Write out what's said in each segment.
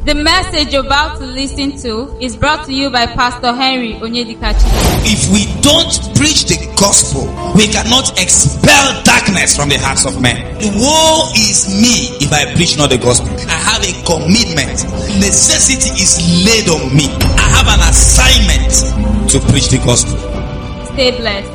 The message you're about to listen to is brought to you by Pastor Henry Onyedikachi. If we don't preach the gospel, we cannot expel darkness from the hearts of men. Woe is me if I preach not the gospel. I have a commitment. Necessity is laid on me. I have an assignment to preach the gospel. Stay blessed.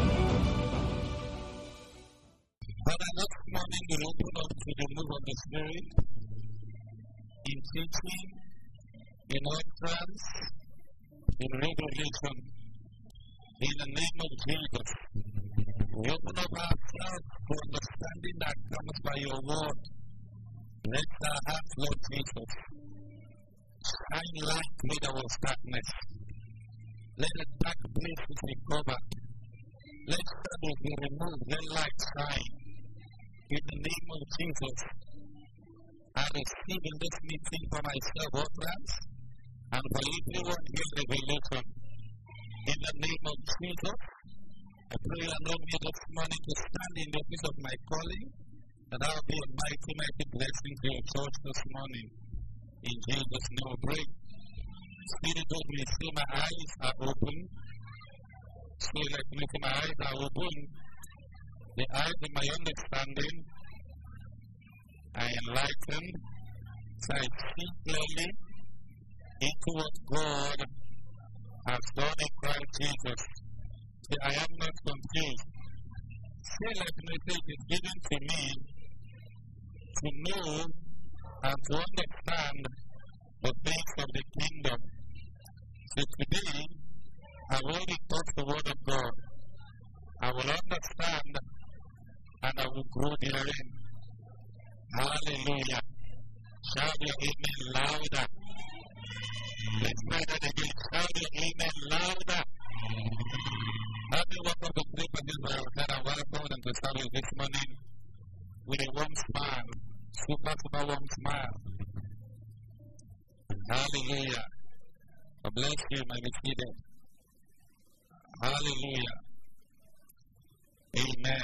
Father, this morning we open up to the move of the Spirit in teaching, in utterance, in revelation, in the name of Jesus. We open up ourselves for understanding that comes by your word. Let our hearts, Lord Jesus, shine light where there was darkness. Let the dark places be covered. Let shadows be removed. Let light shine. In the name of Jesus, I receive in this meeting for myself utterance and for everyone here revelation. In the name of Jesus, I pray and know me this morning to stand in the office of my calling, and I will be a mighty, mighty blessing to your church this morning. In Jesus' name I pray. Spirit of me, see my eyes are open. Spirit of me, see my eyes are open. The eyes of my understanding are enlightened, so I see clearly into what God has done in Christ Jesus. So I am not confused. Say like message is given to me to know and to understand the things of the kingdom. So today, I've already taught the word of God. I will understand and I will grow therein. Hallelujah. Shout your amen louder. Let's try that again. Shout your amen louder. Happy welcome to Play for Israel. And welcome them to service this morning with a warm smile. Super warm smile. Hallelujah. God bless you, my seated. Hallelujah. Amen.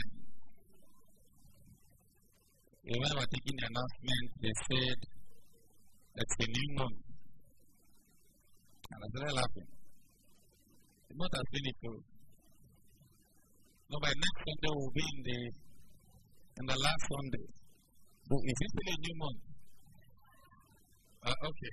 When we were taking the announcement, they said it's a new month. And I started laughing. The month has finished too. No, by next Sunday we'll be in the last Sunday. So is this still a new month? Okay.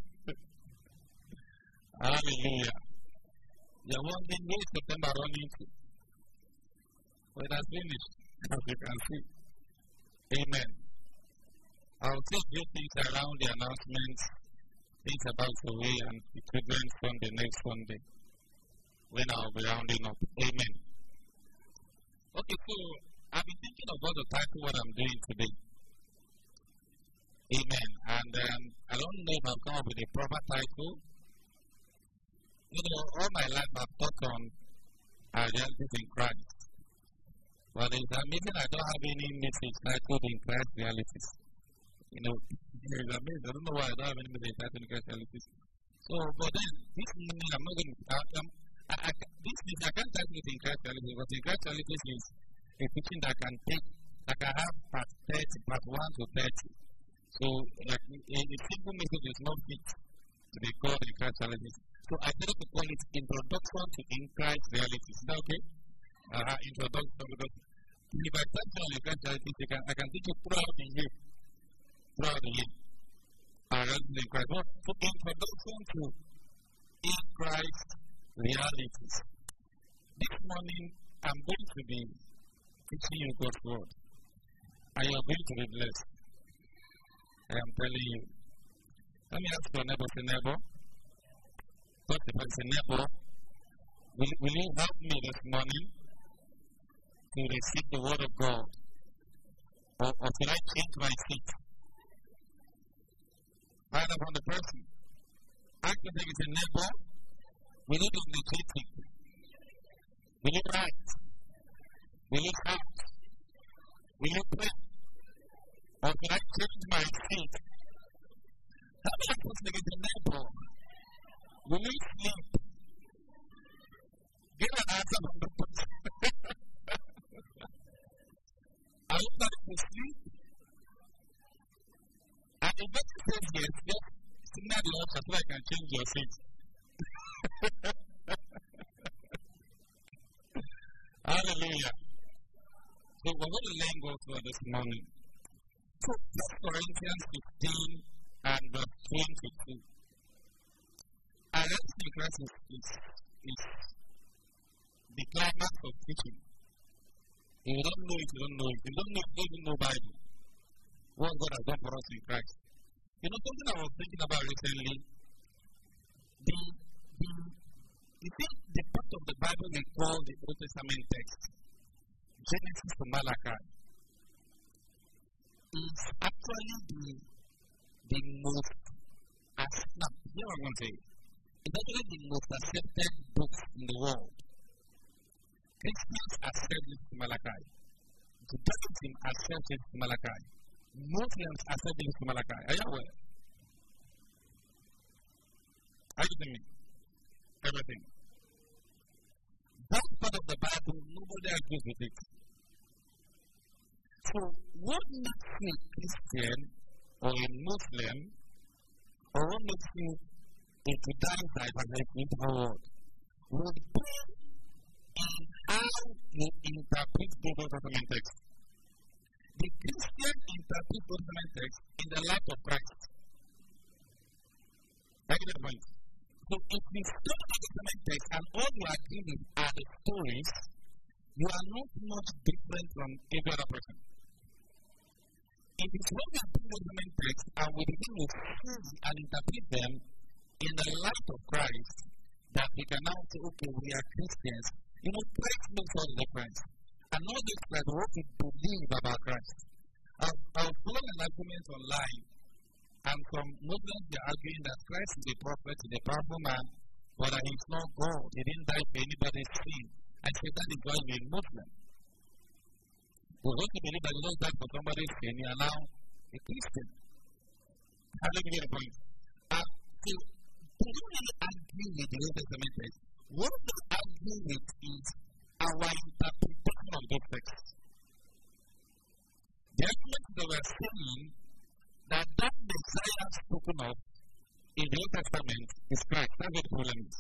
Hallelujah. You're wondering where is September running to? Well, it has finished, as you can see. Amen. I'll say a few things around the announcements, things about the way and the children's Sunday next Sunday, when I'll be rounding up. Amen. Okay, so I've been thinking about the title what I'm doing today. Amen. And I don't know if I've come up with a proper title. You know, all my life I've taught on realities in Christ. But it's amazing I don't have any message titled in Christ realities. You know, it's amazing. I don't know why I don't have any message titled in Christ realities. So, but then, this morning I'm not going to, I can't title it in Christ realities, but in Christ realities is a teaching that can take, that can have part 30, part 1 to 30. So, like, a simple message is not fit to be called in Christ realities. So, I try to call it Introduction to In Christ realities. Is that okay? Introduction, because if I touch on the Christ realities, I can teach you throughout the year. Throughout the year. In Christ. So, introduction to In Christ realities. This morning, I'm going to be teaching you God's word. And you are going to be blessed. I am telling you. Let me ask your neighbor, say neighbor. Talk to the neighbor. Will you help me this morning to receive the word of God? Or should I change my seat? Find out from the person. Ask the thing is a neighbor. Will you do the Will you write? Will you shout? Will you pray? Or should I change my seat? How many person is a neighbor? Will you sleep? Get an answer from the person. Are you planning to sleep? And the person says yes, signal the option so I can change your seat. Hallelujah. So we're going to learn God's word this morning. So 1 Corinthians 15 and verse 22. I don't think Christ is the climax of teaching. If you don't know it, you don't know it. If you don't know it, you don't know Bible. What God has done for us in Christ. You know, something I was thinking about recently, you think the part of the Bible we call the Old Testament text, Genesis to Malachi, is actually the most accepted, you know what I'm going to say? It's actually the most accepted book in the world. Christians accept it to Malachi. Judaism accepts it to Malachi. Muslims accept it to Malachi. Are you aware? Are you with me? Everything. That part of the Bible, nobody agrees with it. So, what makes you a Christian or a Muslim, or what makes you a Judaizite as a word, would be in how you interpret the Old Testament text. The Christian interprets the Old Testament text in the light of Christ. I get the point. So if we study the Old Testament text and all you agree with are the stories, you are not much different from every other person. It is when we study the Old Testament text and we begin to see and interpret them in the light of Christ that we can now say, okay, we are Christians. You know, Christ makes all the difference. And not just like what we believe about Christ. I was following an argument online, and some Muslims are arguing that Christ is a prophet, he's a powerful man, but that he's not God. He didn't die for anybody's sin. I said that is why you're a Muslim. But once you believe that you don't die for somebody's sin, you are now a Christian. How do you get the point? So, we don't really argue with the Old Testament text. What we argue with is our interpretation of the text. The argument that we are saying that Messiah spoken of in the Old Testament is Christ. That's what the problem is.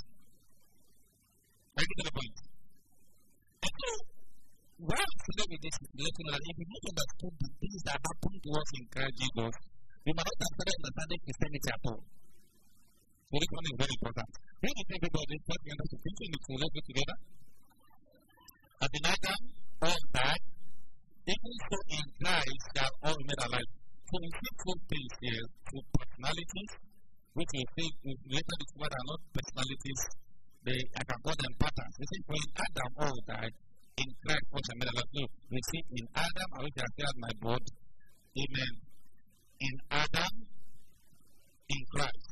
I get to the point. And so, why I'm saying with this is to let you know that if you don't understand the things that happened to us in Christ Jesus, we might not have started understanding Christianity at all. So this one is very important. When you think about this, what we understand, let's go together. As in Adam, all died, even so in Christ they are all made alive. So we see two things here, two personalities, which we think we later discover are not personalities, I can call them patterns. We see when Adam all died, in Christ was made alive. No, we see in Adam, I wish I had my board. Amen. In Adam, in Christ.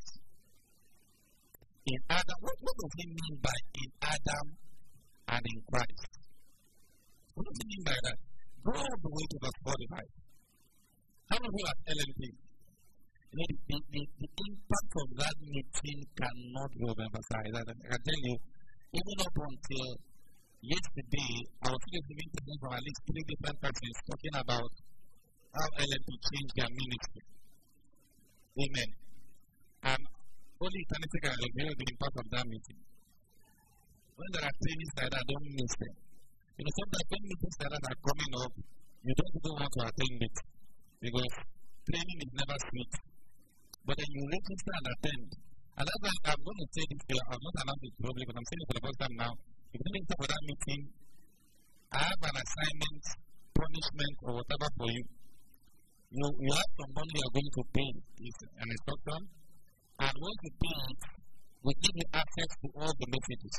In Adam, what does he mean by in Adam and in Christ? What does he mean by that? Go all the way to verse 45. How many people have LMP? You know, the impact of that meeting cannot be overemphasized. I can tell you, even up until yesterday, I was listening to them from at least 3 different persons talking about how LMP changed their ministry. Amen. Only eternity can reveal the impact of that meeting. When there are trainings like that, don't miss them. You know, sometimes when meetings like that are coming up, you don't even want to attend it because training is never sweet. But then you register and attend. And that's why I'm going to say this here. I've not announced it publicly, but I'm saying it for the first time now. If you didn't for that meeting, I have an assignment, punishment, or whatever for you. You have some money you are going to pay. It's an instruction. And once you pay it, we give you access to all the messages.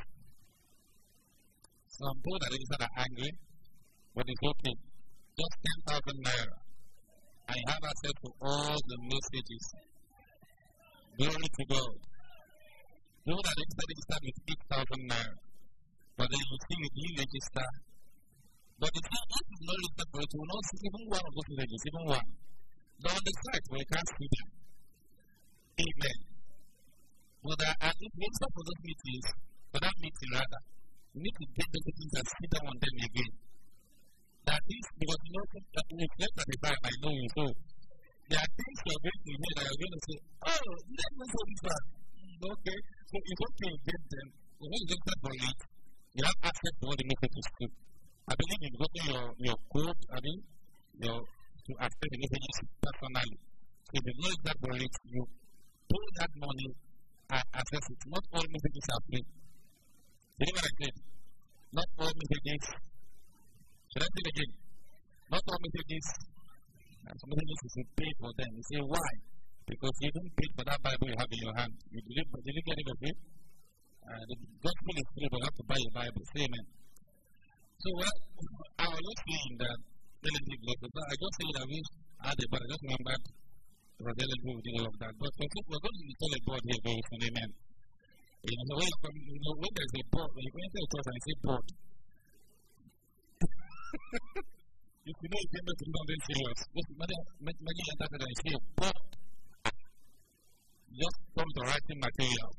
Some people that registered are angry, but it's okay. Just 10,000 naira. I have access to all the messages. Glory to God. Those that registered with 8,000 naira. But then you see with you register. But the thing is, if you not register for it, you will not see even one of those messages, even one. They're on the site where you can't see them. Amen. Well, if you register for those meetings, for that meeting rather, you need to get those meetings and sit down on them again. That is because you know, if left at the time, I know you, so There are things you're going to hear that you're going to say, oh, let me say this one. Okay, so it's okay to get them. So when you get that for it, you have access to all the messages too. I believe you go to your code, to access the messages personally. So if you know that for it, you pay that money and access it. Not all messages are free. You know what I said? Not all messages. Should I say it again? Not all messages. Some messages you should pay for them. You say, why? Because you didn't pay for that Bible you have in your hand. Did you get it of it? The gospel is free, but you have to buy your Bible. Say amen. So I was just saying that I just say that we had it, but I just remembered who did all of that. But we're going to install a board here very soon, amen. So when there's a board, when you go into a church and you say board, if you know it's going to be something serious, many enter and you say board. Just come to writing materials.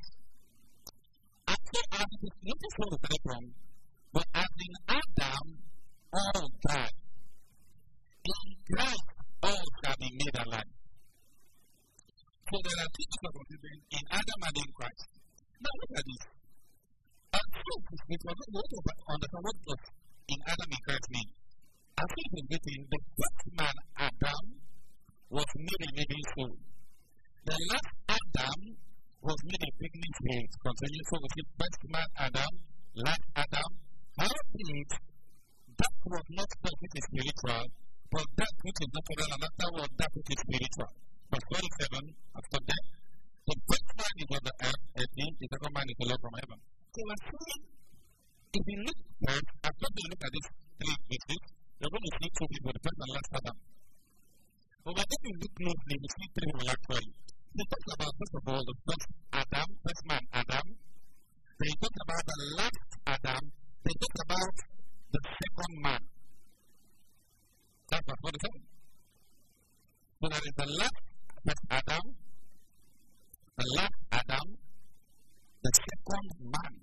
Notice where we started from. But as in Adam, all died. In Christ, all shall be made alive. So there are two things considering in Adam and in Christ. Now look at this. If we're going to understand what does in Adam and Christ mean, I think the first man, Adam, was made a living soul. The last Adam was made a quickening spirit. Continue. So we see first man Adam, last Adam. How did that was not that which is spiritual, but that which is natural, and afterward that which is spiritual. Verse 27, after that, the first man is on the earth, the second man is the Lord from heaven. So we're saying, if you look first, after you look at these three verses, you're going to see two people, the first and last Adam. But when you look closely, you see three people actually. He talks about, first of all, the first Adam, first man Adam. Then he talks about the last Adam. Then he talks about the second man. That's what it says. So there is the last first Adam, the last Adam, the second man.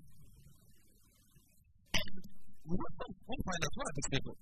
And we find out what are these people.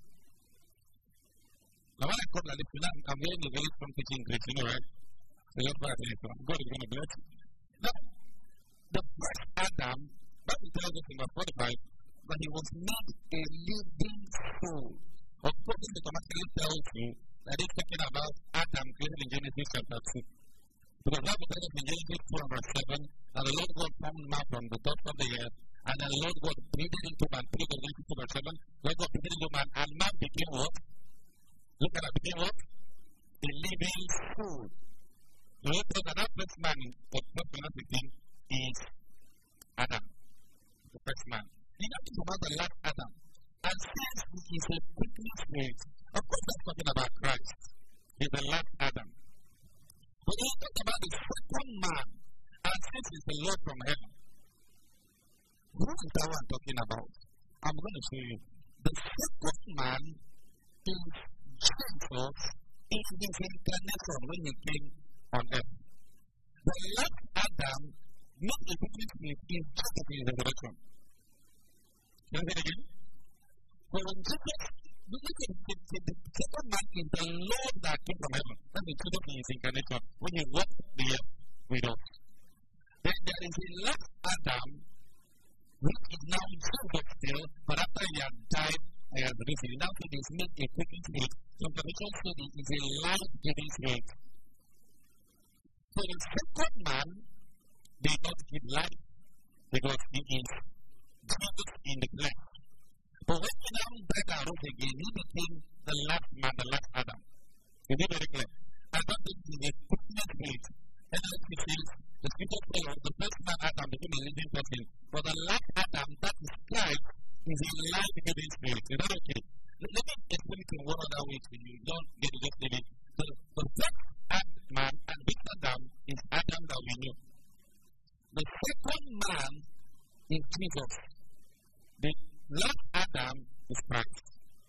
Now when I come like this, I'm hearing a very strong teaching Greek, you know, right? So you're God is going to bless you. Now, the first Adam, that will tell us in verse 45, that he was made a living soul. Of course, this automatically tells you that it's talking about Adam created in Genesis chapter 2. Because that will tell us in Genesis 2 and verse 7, that the Lord God formed man from the dust of the earth, and the Lord God breathed into man, Genesis 2 verse 7, Lord God breathed into man, and man became what? Look at that, became what? A living soul. So let's say that first man for the first man is Adam, the first man. He talks about the last Adam. And since he is a quickening spirit, of course that's talking about Christ. He's the last Adam. But he talks about the second man, and since he's the Lord from heaven. Who is that one talking about? I'm going to show you. The second man is Jesus in his incarnation when he came on earth. The last Adam made a quickening spirit in Jesus in his resurrection. Can you say it again? So when Jesus, the second man is the Lord that came from heaven. That's the Jesus in his incarnation when he walked the earth with us. Then there is a last Adam, which is now Jesus still, but after he had died, he has risen. Now he is made a quickening spirit. Some traditions say he is a life-giving spirit. So the second man did not give life because he is Jesus in the flesh. But when he now died and rose again, he became the last man, the last Adam. Is it very clear? And that is a quickening spirit. And as he says, the scripture says the first man Adam became a living person. But the last Adam, that is Christ, is a life-giving spirit. Is that okay? Let me explain it in one other way to you. Don't get it, just leave it. The first man and this Adam is Adam that we know. The second man is Jesus. The last Adam is Christ.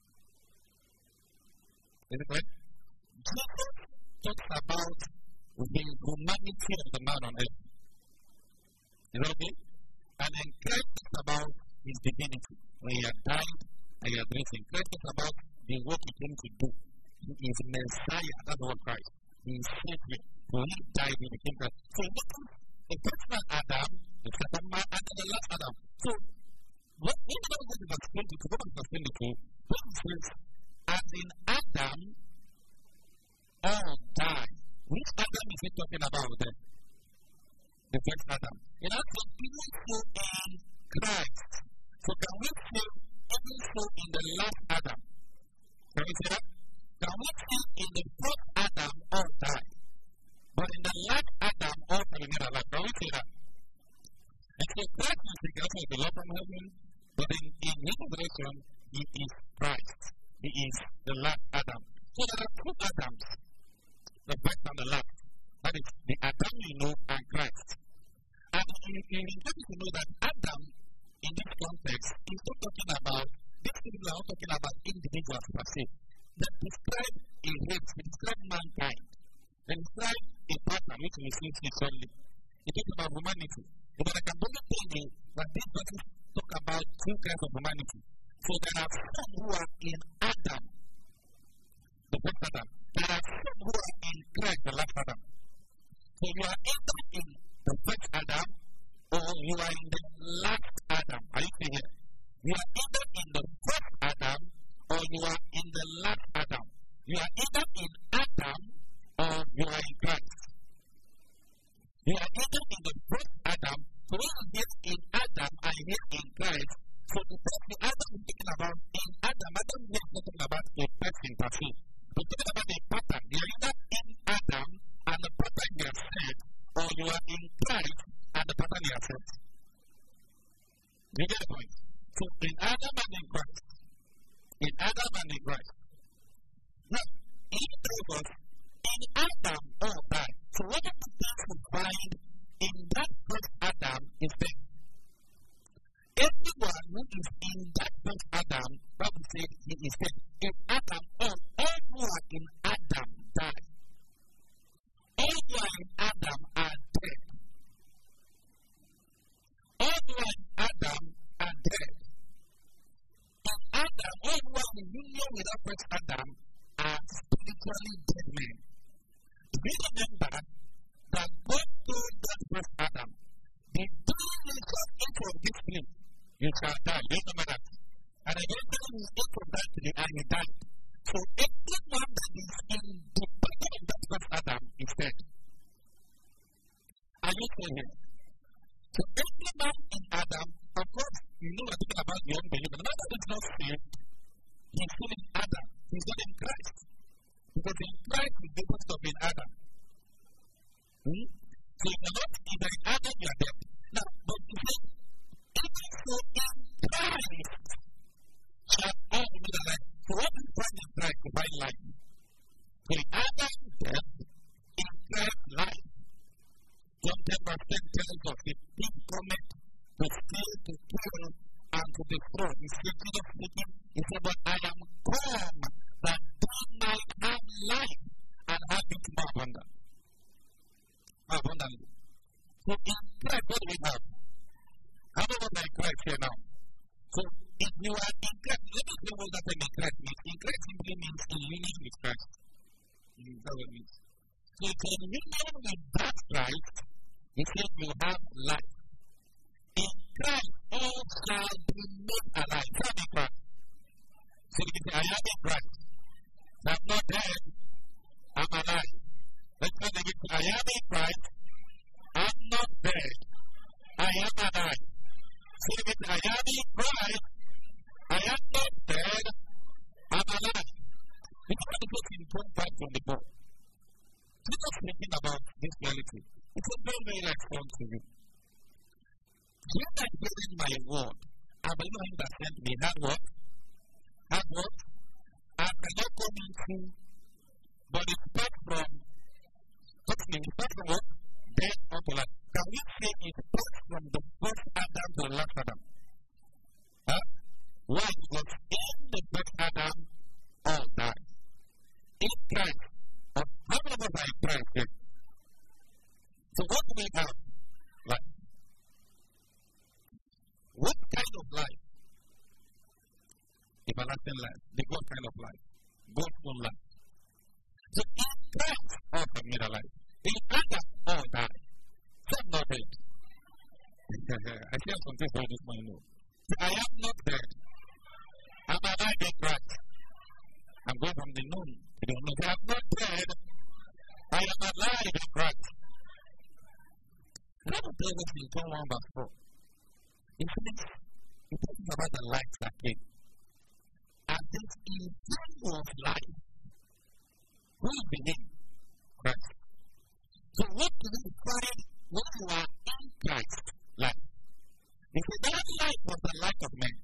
Is it correct? Jesus talks about the humanity of the man on earth. Is that okay? And then Christ talks about his divinity. When he had died and he had risen. Christ talks about the work he came to do. He is Messiah, that's the word Christ. He saved me. So he died, he became Christ. So the first man Adam, the second man, and then the last Adam. So when we go to verse 22, go to verse 22, when it says, as in Adam, all die. Which Adam is he talking about then? The first Adam. In other words, even so in Christ. So can we say even so in the last Adam? Can we say that? Can we say in the first Adam all die? But in the last Adam all remain alive. Can we say that? And so Christ is the gospel of the Lord from heaven, but in his resurrection, he is Christ. He is the last Adam. So there are two Adams, the first and the last. That is the Adam you know and Christ. And it is important to know that Adam, in this context, is not talking about, these people are not talking about individuals per se. They describe a race, they describe mankind. They describe a pattern which we see solely. It talks about humanity. But I can only tell you that these verses talk about two kinds of humanity. So there are some who are in Adam, the first Adam. There are some who are in Christ, the last Adam. So you are either in the first Adam or you are in the last Adam. Are you still here? You are either in the first Adam or you are in the last Adam. You are either in Adam or you are in Christ. You are either in the first Adam, so when you get in Adam and here in Christ, so the person Adam is talking about in Adam is not talking about a person per se. We're talking about a pattern. You are either in Adam and the pattern you have set, or you are in Christ and the pattern you have set. You get the point? So in Adam and in Christ. In Adam and in Christ. Now, in other words, in Adam all die. So what are the things we find in that first Adam is death. Everyone who is in that first Adam, Bible says he is dead. In Adam all, everyone in Adam died. Everyone in Adam are dead. Everyone in Adam are dead. In Adam, everyone in union with that first Adam are spiritually dead men. We remember that God told that first Adam, the day you shall eat from this tree, you shall die. You remember that? And eventually he ate from that tree and he died. So everyone that is in the body of that first Adam is dead. Are you still here? So everyone in Adam, of course, you know we're talking about the unbeliever. The man that is not saved, he's still in Adam. He's not in Christ. Because in Christ is the first of in Adam. So if you're not in Adam, you are dead. Now, but you say, even so in Christ shall all be alive. So what is Christ in Christ? To find life. So in Adam, death, in Christ, life. John 10 verse 10 tells us the thief cometh to steal, to kill, and to destroy. He said, Jesus speaking, he said, but I am come that they might have life and have it more abundant. Abundantly. So in Christ, what do we have? How many of us are in Christ here now? So if you are in Christ, let me say what that in Christ means. In Christ simply means in union with Christ. That's what it means. So if you're in union with that Christ, he said you have life. In Christ, all shall be made alive. Tell me Christ. So you can say, I am in Christ. I'm not dead. I'm alive. Let's say again, I am in Christ. I'm not dead. I am alive. Say again, I am in Christ. I am not dead. I'm alive. This is what goes in John 5:24. Jesus speaking about this reality. It's a very, very response to you. You that hearing my word, I believe him that sent me. Had what? Had what? I cannot come into, but it starts from, what? Death unto life. Can we say it starts from the first Adam to the last Adam? Huh? Why? Because in the first Adam, all died. In Christ, how many of us are in Christ here? So what do we have? Life. What kind of life? Everlasting life. The God kind of life. God's own life. So in Christ, all are made alive. In Adam, all died. Some not dead. I hear some people this morning. I am not dead. I'm alive in Christ. I'm going from the noon to the noon. I am not dead. I am alive in Christ. The Bible tells us in John 1 verse 4. It says, it talks about the light that came. And this in him was life. Who is the name? Christ. So what do we find when you are in Christ? Life. He said that life was the light of men.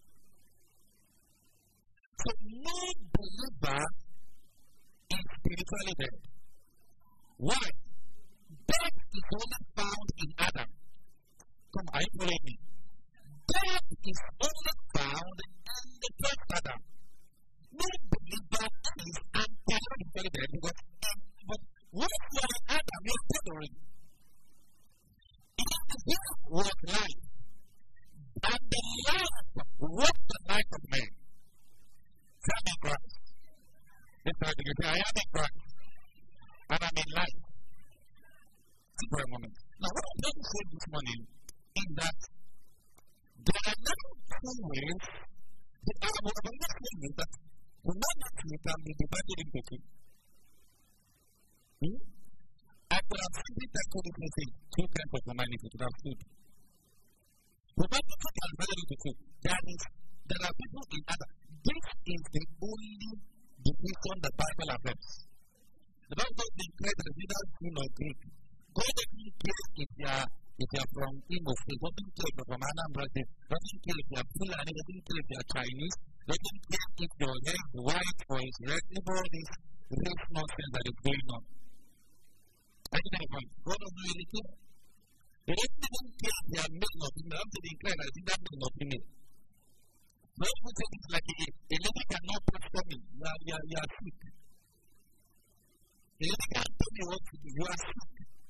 So no believer is spiritually dead. Why? Death is only found in Adam. Come, are you following me? Death is only found in the first Adam. No believer is spiritually dead because once you are in Adam, you are dead already. In the beginning was life, and the life was the light of men. I am in Christ. This time you say, I am in Christ, and I'm in life. Think for a moment. Now, what I'm trying to say this morning is that there are no two ways. What I'm not saying is that humanity can be divided into two. I could have simply tackled it and say two kinds of humanity to have food. Humanity can be divided into two. There are people in Adam. This is the only division the Bible affirms. The Bible doesn't declare that either Jew or Greek. God doesn't care if you are from Imo State, doesn't care if you are from Anambra State, doesn't care if you are Fulani, doesn't care if you are Chinese, doesn't care if your hair is white or is red, all this race nonsense that is going on. I think that's point. God doesn't really care. They don't even care if they are male or female. They have to declare that it's either male or female. No one says it's like a lady cannot touch me. You are sick. A lady can't tell me what to do. You are sick.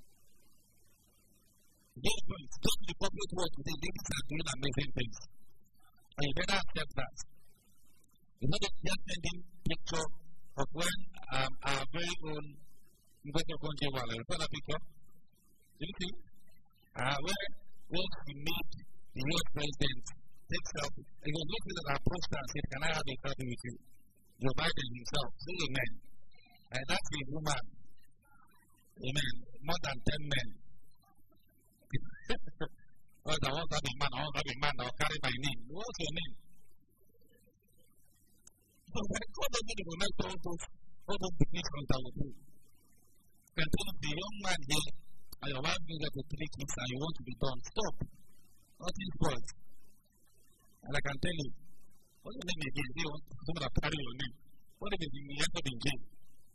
Yes, please. Go to the public world today. Ladies are doing amazing things. And you better accept that. You know, just sending picture of when our very own Mr. Konjewala, you saw that picture? Did you see? When we meet the US president, take selfie. He was looking at our poster and said, can I have a selfie with you? Joe Biden himself. Say amen. And that's a woman. Amen. More than 10 men. Well, I want to have a man. I want to have a man that will carry my name. What's your name? So when God doesn't recognize all those definitions that we do. You can tell the young man here, and your wife brings up to 3 kids and you want to be done. Stop. Nothing spoils. And I can tell you, what's your name again? They want someone to carry your name. What if you entered in jail?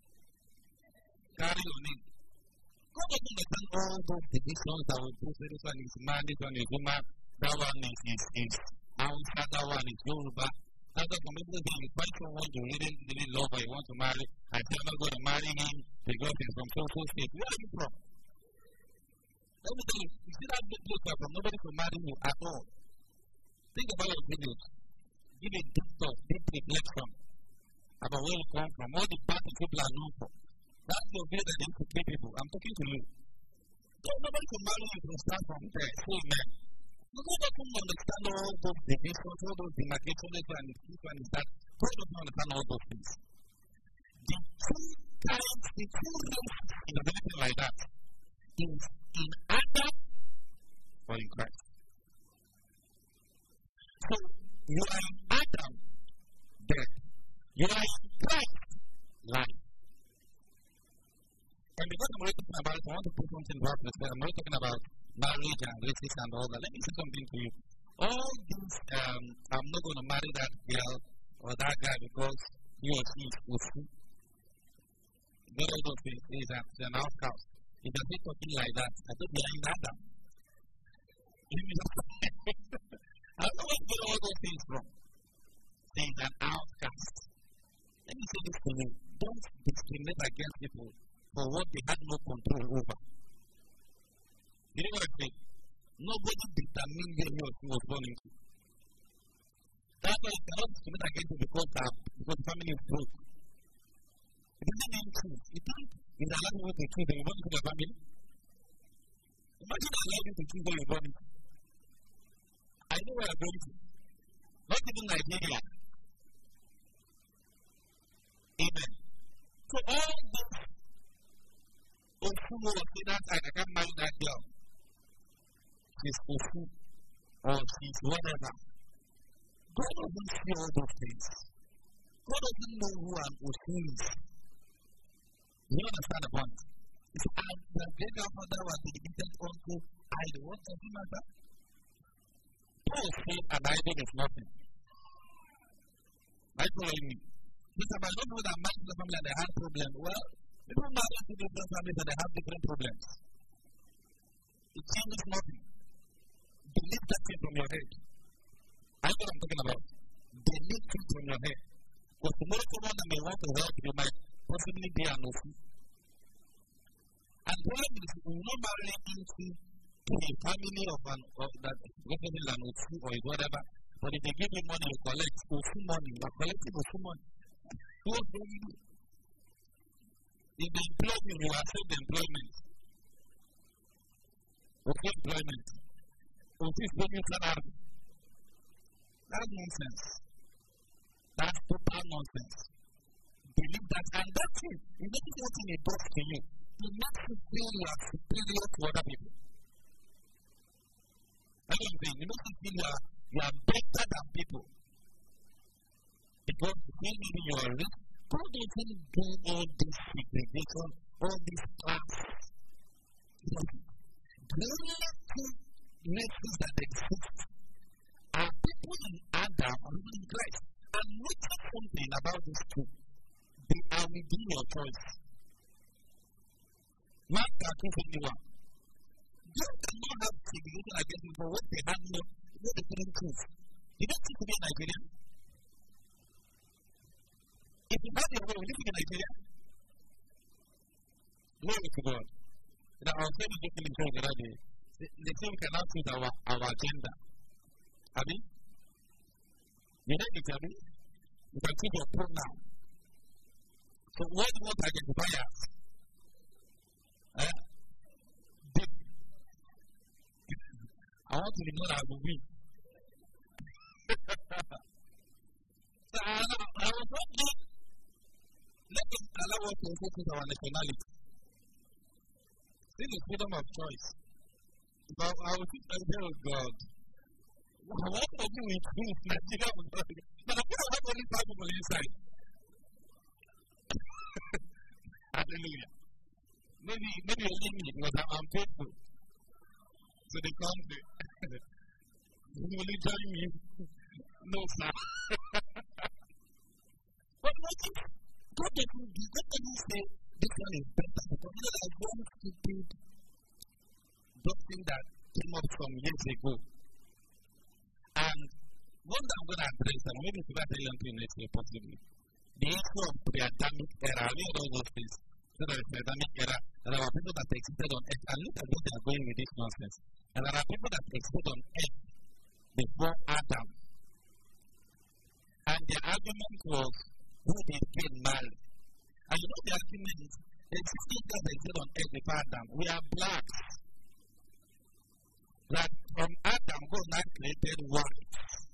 Carry your name. God doesn't understand all those divisions that we do. This one is man, this one is woman, that one is Hausa, that one is Yoruba. That's why some people say, you find someone you really love or you want to marry, and say, I'm not going to marry him because he's from so state. Where are you from? Let me tell you, you see that big place from nobody to marry you at all. Think about your village. Give a deep thought, deep reflection about where you come from, all the bad people are known for. That's your village that you have to pay people. I'm talking to you. There's nobody to marry you to start from there. Say amen. God doesn't understand all those divisions, all those demarcations, and this one is that. God doesn't understand all those things. The two kinds, the two races in anything like that is in Adam or in Christ. So you are in Adam, death. You are in Christ, life. And because I'm really talking about it, I want to put something about this. I'm not talking about marriage and races and all that. Let me say something to you. All these, I'm not going to marry that girl or that guy because he or she is Muslim. Get all those things. It's an outcast. If you're still talking like that, I don't be in Adam. I don't know where to get all those things from. He's an outcast. Let me say this to you. Don't discriminate against people for what they had no control over. You know what I say? Nobody determined where he or she was born into. That's why you cannot discriminate against him because the family is broke. It doesn't mean truth. You think it's allowing you to choose and you want to your family? Imagine allowing you to choose where you're going. I know where you're going to. Not even Nigeria. Amen. So all this Ofu was in that side, I can't marry that girl. She's Ofu or she's whatever. God doesn't see all those things. God doesn't know who an Ofu is. You understand the point? If the great grandfather was dedicated unto idol, what does it matter? Paul said an idol is nothing. Are you following me? Because I don't know that much of the family and they have problems. Well, people marry into different families and they have different problems. It changes nothing. Delete that thing from your head. I know what I'm talking about. Delete it from your head. Because tomorrow someone that may want to help you might possibly be an Ofu. And the problem is we will not marry into a family of that represents an Ofu or whatever. But if they give you money, you collect Ofu money. You are collecting Ofu money. What do you do? If they employ you, you accept employment. Okay, employment. Ofu is paying you salary. That's nonsense. That's total nonsense. Believe that, and that's it. It makes nothing it does to you. It makes you feel you are superior to other people. That's what I'm saying. It makes you feel you are better than people. Because maybe you are rich, God doesn't do all this segregation, all this class. The only two races that exist are people in Adam and people in Christ. And notice something about these two. They are within your choice. Mark 2:21. God cannot have segregation against you for what they have no they couldn't choose. You don't seem to be a Nigerian. If you have your way, will you be in Nigeria? Glory to God. Now, I was saying to in the church the other day, they say we cannot choose our agenda. Abi? You know it, Abi? You can choose your pronoun. So, what do you want to identify as? Big. I want to be known as we. So, I was wondering, let us allow us to focus on our nationality. This is freedom of choice. But I will think, oh God, what will you improve Nigeria? But I don't have only 5 people inside. Hallelujah. Maybe only me because I'm faithful to the country. You will join me? No, sir. But God doesn't say this one is better because you know there's one stupid doctrine that came up some years ago. And one that I'm going to address, and maybe if I tell you something next year, possibly, the issue of the Adamic era, I mean all those things. So there is the Adamic era, and there are people that existed on earth, and look at what they are going with this nonsense. And there are people that existed on earth before Adam. And their argument was, who did Cain marry? And you know the argument is, the existing guys that existed on earth before Adam, we are blacks. That from Adam, God now created whites.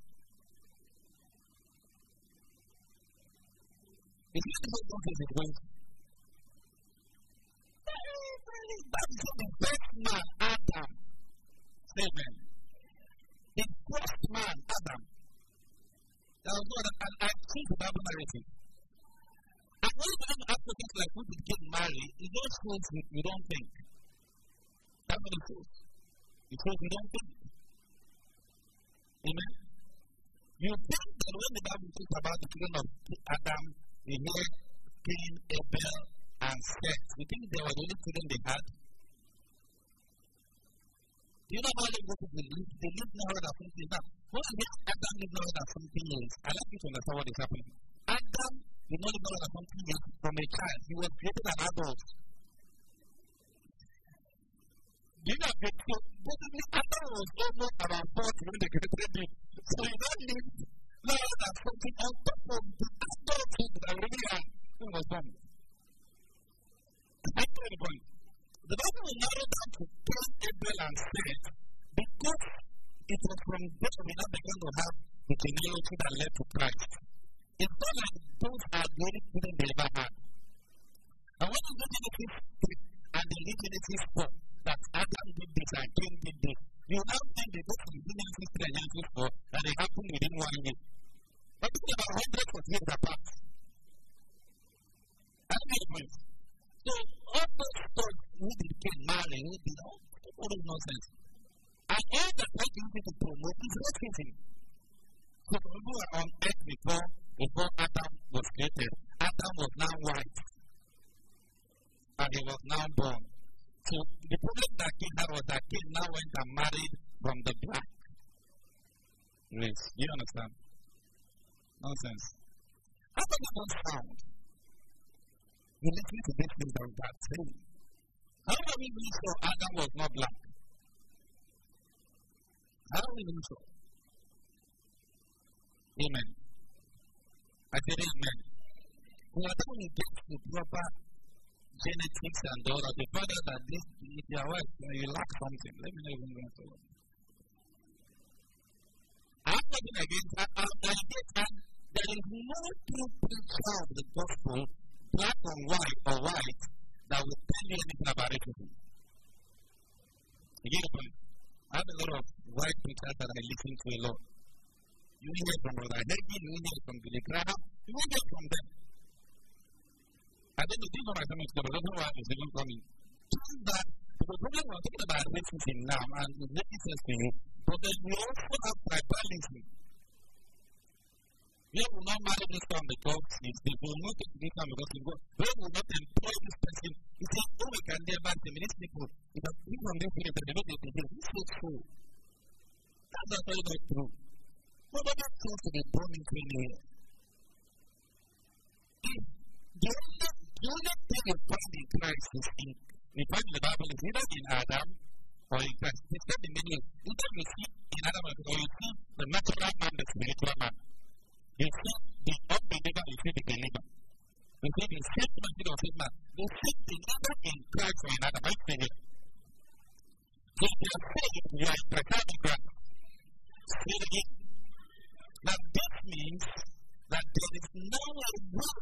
If you don't know this, it goes. That is the first man, Adam. Amen. The first man, Adam. There was God, and I think the Bible narrative. And when you don't ask questions like who did get married, it just shows you don't think. That's what it shows. It shows you don't think. Amen. You think that when the Bible talks about the children of Adam, they had Cain, Abel, and Seth. You think they were the only children they had? Do you know how they go to the live? They live now that something. Now, when Adam lived now that something years, I like you to understand what is happening. Adam did not live now that something years from a child. He was created an adult. Do you know that? So, basically, Adam was almost about 40 when they created him. So, he don't live now that something on top of the adulthood that already had. He was born. and said, because it was from there we now began to have the genealogy that led to Christ. It's not like those are the only things they ever had. And when you go to Genesis 3 and the Genesis 4, that Adam did this and Cain did this, you now think they go to Genesis 3 and Genesis 4 and they happen within 1 year. But it's about hundreds of years apart. That's the point. So all those thoughts who became married, who did all this nonsense. And all that God used to promote is racism. So when we were on earth before Adam was created, Adam was now white. And he was now born. So the problem that Cain had was that Cain now went and married from the black race. You understand? Nonsense. How does that sound? You listen to this thing that God said. How do we know so Adam was not black? How do we know so? Amen. I said amen. When we get to proper genetics and all that, the father that this, if you are white, you lack something. Let me know if you're going to. I'm talking against that. There is no true preacher of the gospel, black or white, that will tell you anything about it. You get the point? I have a lot of white preachers that I listen to a lot. You hear from Brother Hagin, you hear from Billy Graham, you hear from them. I don't know, these are my family, but I don't know why it's even coming. That the problem we're talking about racism now, and it's making sense to you, but then we also have tribalism. We will not marry this one because they will not take this one because we will not employ this person. He said, oh, we can never say, these people, if I speak from this place, they know they can do it. This is true. That's actually not true. Nobody seems to be born into anywhere. The only thing you find in Christ is you find in the Bible is either in Adam or in Christ. It's not in many. Either you see in Adam or you see the natural man, the spiritual man. You see the unbeliever, you see the believer. You see the same man, the same man. You see the either in Christ or in Adam. I say it. So if you are saved, you are prepared in Christ. Say it again. Now this means that there is no way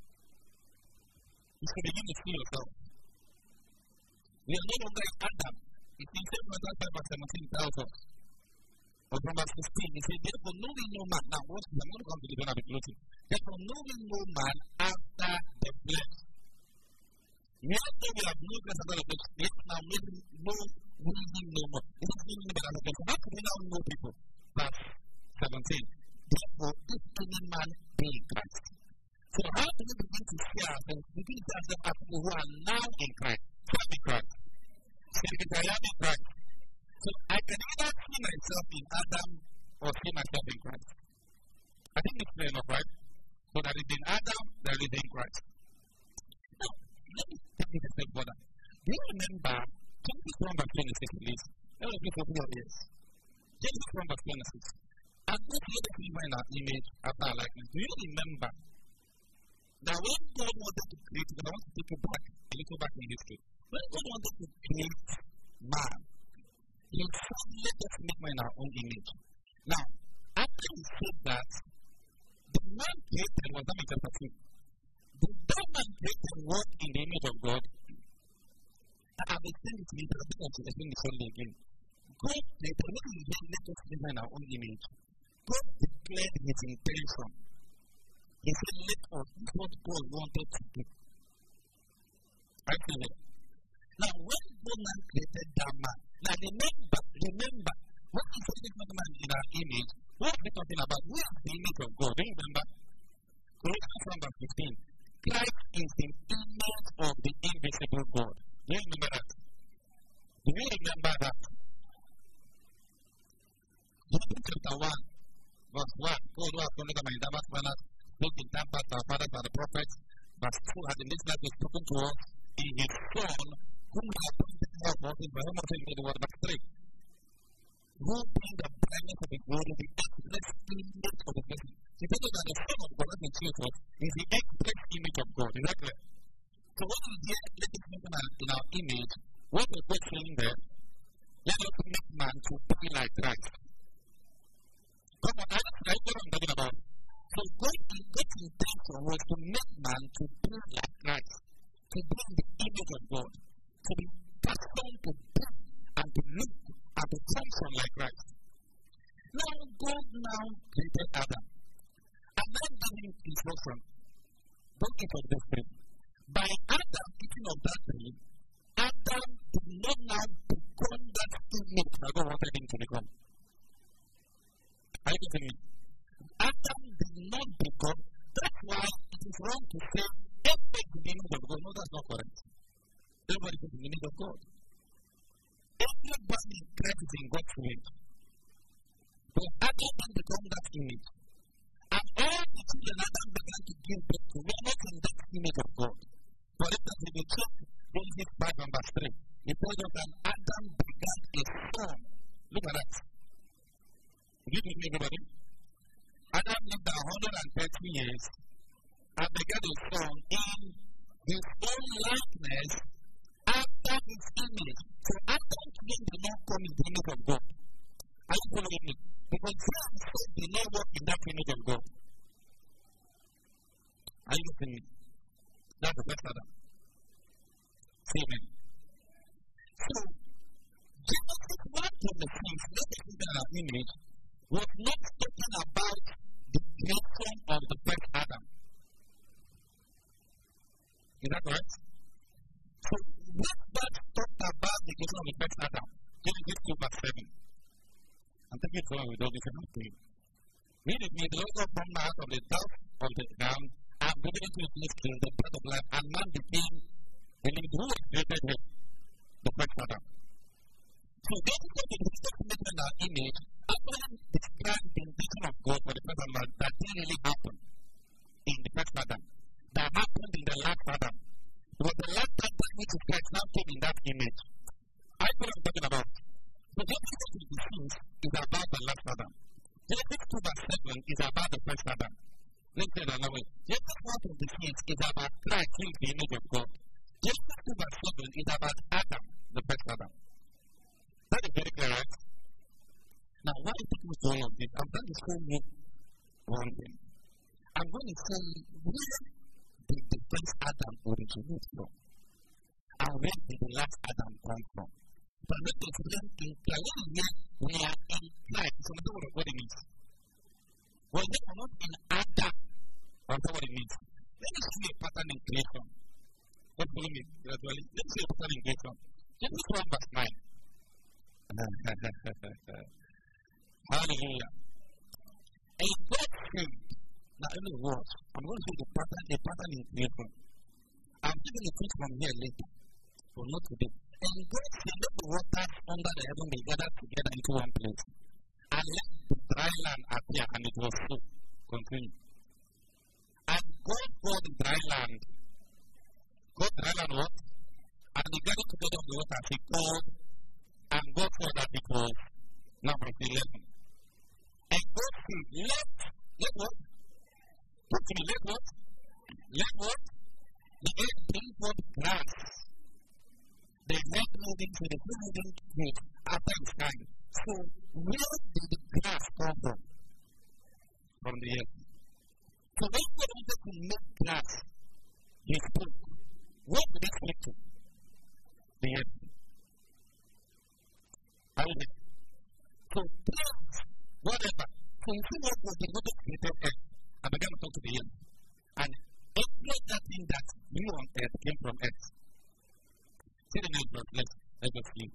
you should begin to see yourself. We are no longer in Adam. It's in 7 verse 17 tells us. Or from verse 16, he said, therefore knowing no man. Now, I'm going to come to the one I'll be closing. Therefore knowing no man after the flesh. After we have no flesh after the flesh, let's now make no reason no more. This is meaning that as a person. How can we now know people? Verse 17. Therefore, if any man be in Christ. So how do we begin to see ourselves? We begin to see ourselves as people who are now in Christ. So I'm in Christ. So I am in Christ. So I can either see myself in Adam or see myself in Christ. I think it's clear enough, right? So that is in Adam, that is in Christ. Now, let me take it a step further. Do you remember Genesis 1 verse 26, please? Let me open your ears. Genesis 1 verse 26. And this is the thing in our image after our likeness. Do you remember that when God wanted to create, because I want to take you back a little back in history, when God wanted to create man, he said, let us make man in our own image. Now, after he said that, the man created was that in chapter 2. The man created work in the image of God. I have explained it to you, but I think I should explain it only again. God created, when he said, let us make man in our own image, God declared his intention. He said, let us do what God wanted to do. I feel it. Now, when God created that man, now remember, when he said this man in our image, what are we talking about? Who is the image of God? Do you remember? Colossians 1 verse 15. Christ is the image of the invisible God. Do you remember that? Do you remember that? Genesis chapter 1, verse 1. God who has connected my diverse manners, spoke in time past our fathers and the prophets. Verse 2, and the next life is spoken to us in his Son, whom we have appointed to help us in the home of the word. Verse 3. Who being the brightness of the glory, the express image of the person. So you know that the Son of God, as in Jesus, is the express image of God. Is that clear? So what is the let us make in our image? What was God saying there? Let us make man to be like Christ. Come on, that's what I'm talking about. So God's intention was to make man to be like Christ, to be in the image of God, to be accustomed to be and to look and to function like Christ. Now, God now created Adam. And then gave him instruction. Don't eat of this tree. By Adam eating of that tree, Adam did not now become that image that God wanted him to become. Are you getting me? Adam did not become. That's why it is wrong to say everybody is the image of God. No, that's not correct. Everybody is the image of God. Everybody in Christ is in God's image. But Adam didn't become that image. And all the children Adam began to give birth to were not in that image of God. For instance, if you check Genesis 5 and verse 3, it tells us that Adam begat a son. Look at that. Read with me, everybody. Adam lived 130 years and begat a son in his own likeness after his image. So Adam's name did not come in the image of God. Are you following me? Because Jesus did not work in that image of God. Are you listening me? That's the first Adam. Say amen. So, Genesis 1:26, let us look at our image, was not talking about the creation of the first Adam. Is that correct? So, what God talked about the creation of the first Adam? Genesis 2:7. I'm taking it with all this thing. Read it me, the Lord God formed out of the dust of the ground and breathed into his nostrils the breath of life, and man became a living. Who created him? The first Adam. So, this is what the first mention in our image actually describes the intention of God for the first Adam that didn't really happen in the first Adam. That happened in the last Adam. It was the last Adam which is Christ now came in that image. I know what I'm talking about. So Genesis 2:26 is about the last Adam. Genesis 2:7 is about the first Adam. Let's say it another way. Genesis 1:26 is about Christ, who is the image of God. Genesis 2:7 is about Adam, the first Adam. That is very clear, right? Now, why is it with all of this? I'm going to show you one thing. I'm going to show you where did the first Adam originate from? And where did the last Adam come from? But let us learn in Christ. We are in Christ. So we know what it means. Well, they are not in Adam. That's what it means. Let me see a pattern in creation. Let's follow me gradually. Let's see a pattern in creation. Genesis 1:9. Hallelujah. And God said, now in the words, I'm going to show you a pattern in creation. I'm giving a thing from here later, but not today. And God said, let the waters under the heaven be gathered together into one place, and let the dry land appear, and it was so. Continue. And God called the dry land. God dry land what? And they gathered together the waters. He called, and God saw that it was number 11. And God said, let what? Put to me, let what? Let what? The earth bring forth grass. The earth moving to the food moving fruit after its kind. So, where did the grass come from? From the earth. So, when God wanted to make grass, he spoke. What did he speak to? The earth. How is it? So, plants, whatever. So, you see what was the God created earth and began to talk to the earth. And every thing that grew on earth came from earth. See the next verse, let's just see.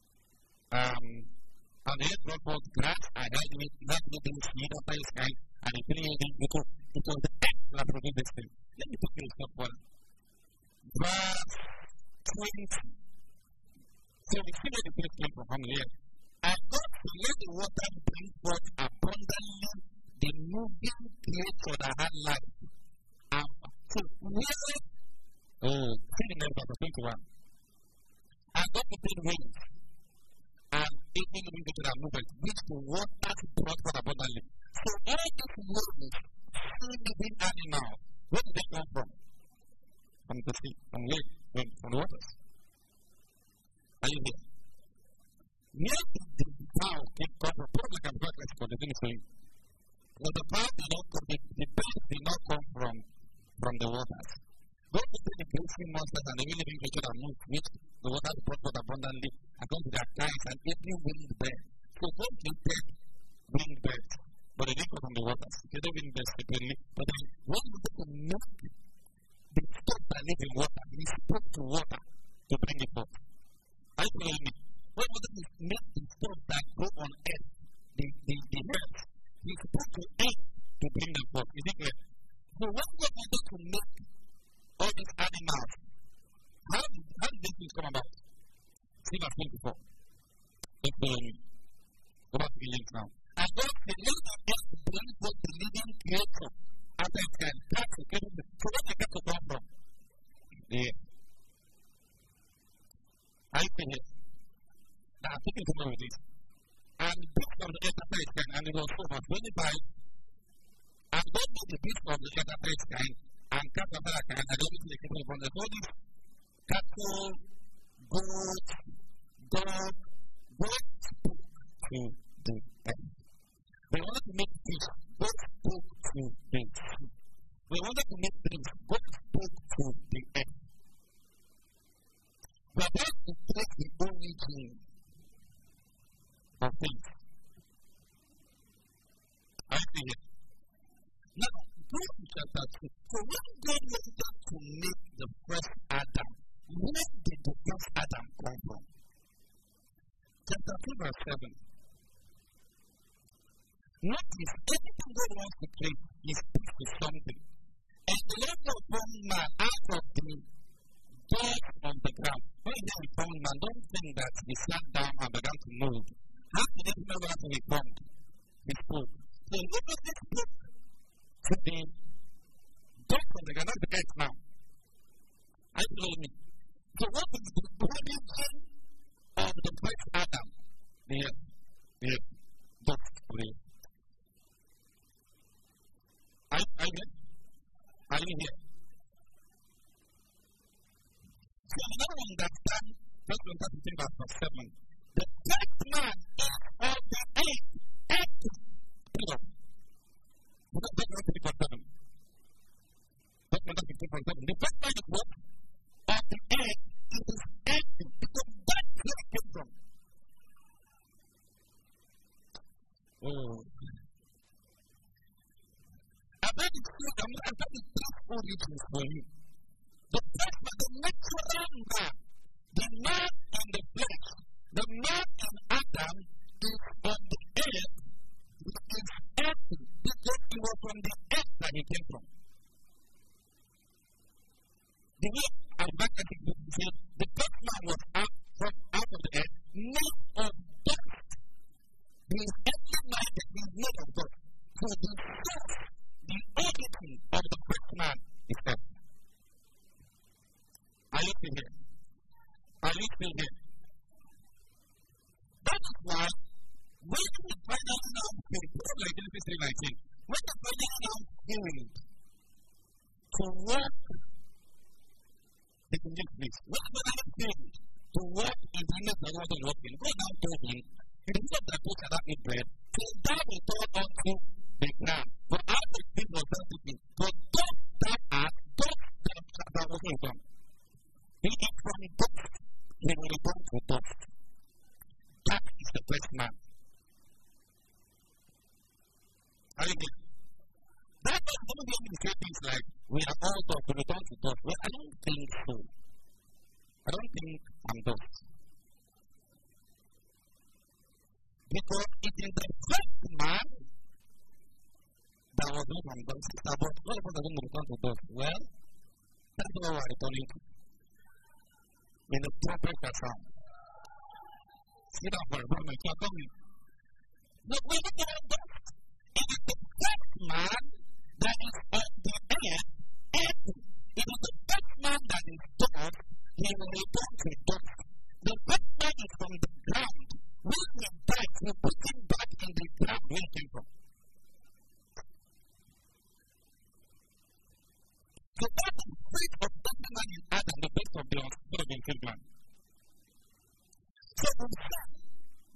And the earth brought forth grass, and had it not living seed after its kind, and it was the earth that produced this thing. Let me take you a step further. Verse 20. So we see where the place came from here. And God will let the water bring forth abundantly the moving creature that had life. So where see the next verse 21. And God prepared rains, and even the wind that moved, which the waters brought forth abundantly. So all these movements, living animals, where did they come from? From the sea, from the waters. Are you here? Where did the power come from? Probably like I'm back like they didn't say. Well, the power did not come, the base did not come from the waters. God put the grazing monsters and the really big creature that moved, which the waters brought forth abundantly, according to their kinds, and every winged bird. So God created winged birds, but they didn't come from the waters. They created winged birds separately, but then when he wanted to make the stuff that live in water, he spoke to water to bring it forth. Are you following me? When he wanted to make the stuff that go on earth, the herbs, he spoke to earth to bring them forth. Is it clear? So when God wanted to make all these animals, how did these things come about? See verse 24. Let's follow me. Go back to the link now. And God said, let the earth bring forth the living creature after its kind. That's the kind of thing. So where did the earth come from? Yeah. I see it. Now I'm taking to know with this. And the beast of the earth after its kind, and it was so verse 25. And God made the beast of the earth after its kind, and cast after that kind, and everything they came from the bodies, cattle, goats, dogs, God spoke to the earth. They wanted to make fish, God spoke to the sea. They wanted to make trees, God spoke to the earth. But that is just the origin of things. I see it. Now, go to chapter 2. So when God wanted to make the first Adam, where did the first Adam come from? Chapter 2 verse 7. Notice, everything God wants to create, He speaks to something. And the Lord God formed man out of the dust on the ground. When He formed man, don't think that He sat down and began to move. How did He know how to be formed? He spoke. So look at this book. To the dust on the ground, not the earth now. I told me. So what is the origin of the first Adam? The dust of the earth. Are you here? So you now understand, just when that is verse 7. The first man is of the earth. That's not 3.7. That's not 3.7. The first man is what? Of the earth. It is empty. Because that's where it came from. Oh. I'm going to three origins for you. The first man, the natural man, the man in the flesh, the man in Adam is on the earth, it is earthy, because he was from the earth that he came from. The way Al-Baqarah said, the first man was out of the earth, made of dust. He is earthly minded, he is made of dust. So the source, the origin of the first man is earth. Are you still here? Are you still here? That is why when the final now came, like Genesis 3:19, when the final now came to work, they can just please. When the final came to work in the image that wasn't working, God now told him, in the midst of that book that I made bread, so that will turn unto the ground. But out of this was that thinking, but dust that earth, dust that wasn't from. He is from dust, he will return to dust. That is the first man. Are you good? That is going to be able to say things like, we are all dust, we return to dust. Well, I don't think so. I don't think I'm dust. Because it is the first man that was not from dust. But all of us are going to return to dust. Well, that's what we're returning to. In the proper sound. See that for a moment. So come in. Look, we're looking at dust. It is the first man that is on the earth. It is the first man that is dust. He will return to dust. The first man is from the ground. When he dies, we put him back in the ground where he came from. So that is the faith of every man in Adam, the best of the unfilled man. So we say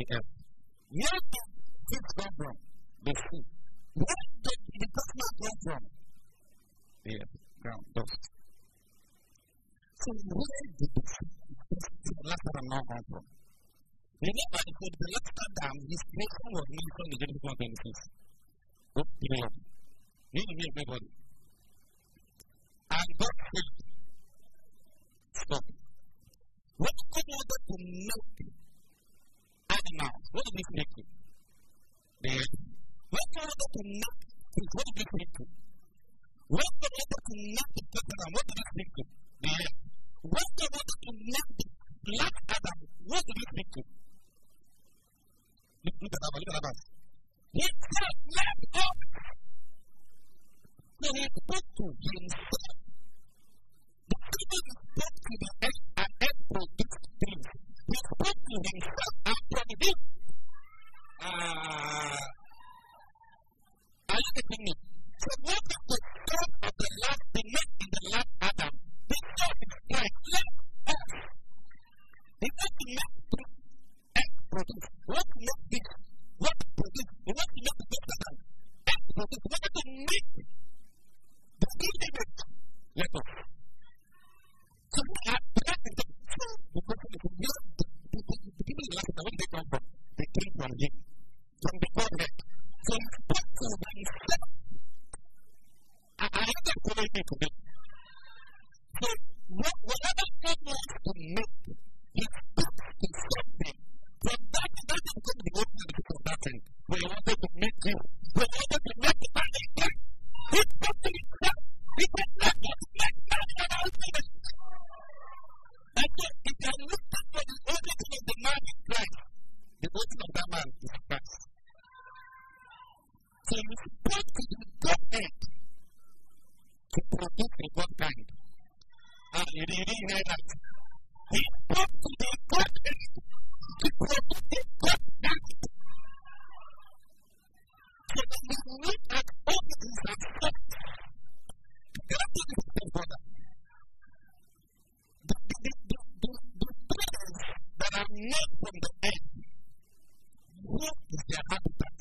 the earth. Where did this come from? The sea. Where did the plasma come from? The earth, ground, dust. So where did the last Adam now come from? Remember, the last Adam, his creation was mentioned in Genesis 1:26. What did he have? You need to hear everybody. And God said, stop. When God wanted to make animals, what did he say to? The earth. When God wanted to make fish, what did he say to? When God wanted to make the first Adam, what did he say to? The earth. When God wanted to make the last Adam, what did he say to? Look at that. He said, let us. So he spoke to himself. The people spoke to the earth and earth produced things. He spoke to himself and produced. Are you getting me? So what is the source of the last, the next in the last Adam? The source is Christ. Let us. He wants to make things earth produce. What to make this? What to produce? He wants to make the first Adam. Earth produce. He wants to make the image. Let us. So we are blessed. The person is the people in the last Adam, where did they come from? They came from him. From the Godhead. So he spoke to himself. I have to follow you today. So whatever God wants to make, he speaks to something. From that is going to be open to the that thing. When he wanted to make you, when he wanted to make the man again, he spoke to himself. He said, let us make man in our image. And so if you are looking for the origin of the man in Christ, the origin of that man is Christ. So you spoke to the Godhead to produce the God kind. You didn't hear that. He spoke to the Godhead to produce the God kind. So when you look at all these aspects, the other thing is brother. The things that are made from the earth, what is their habitat?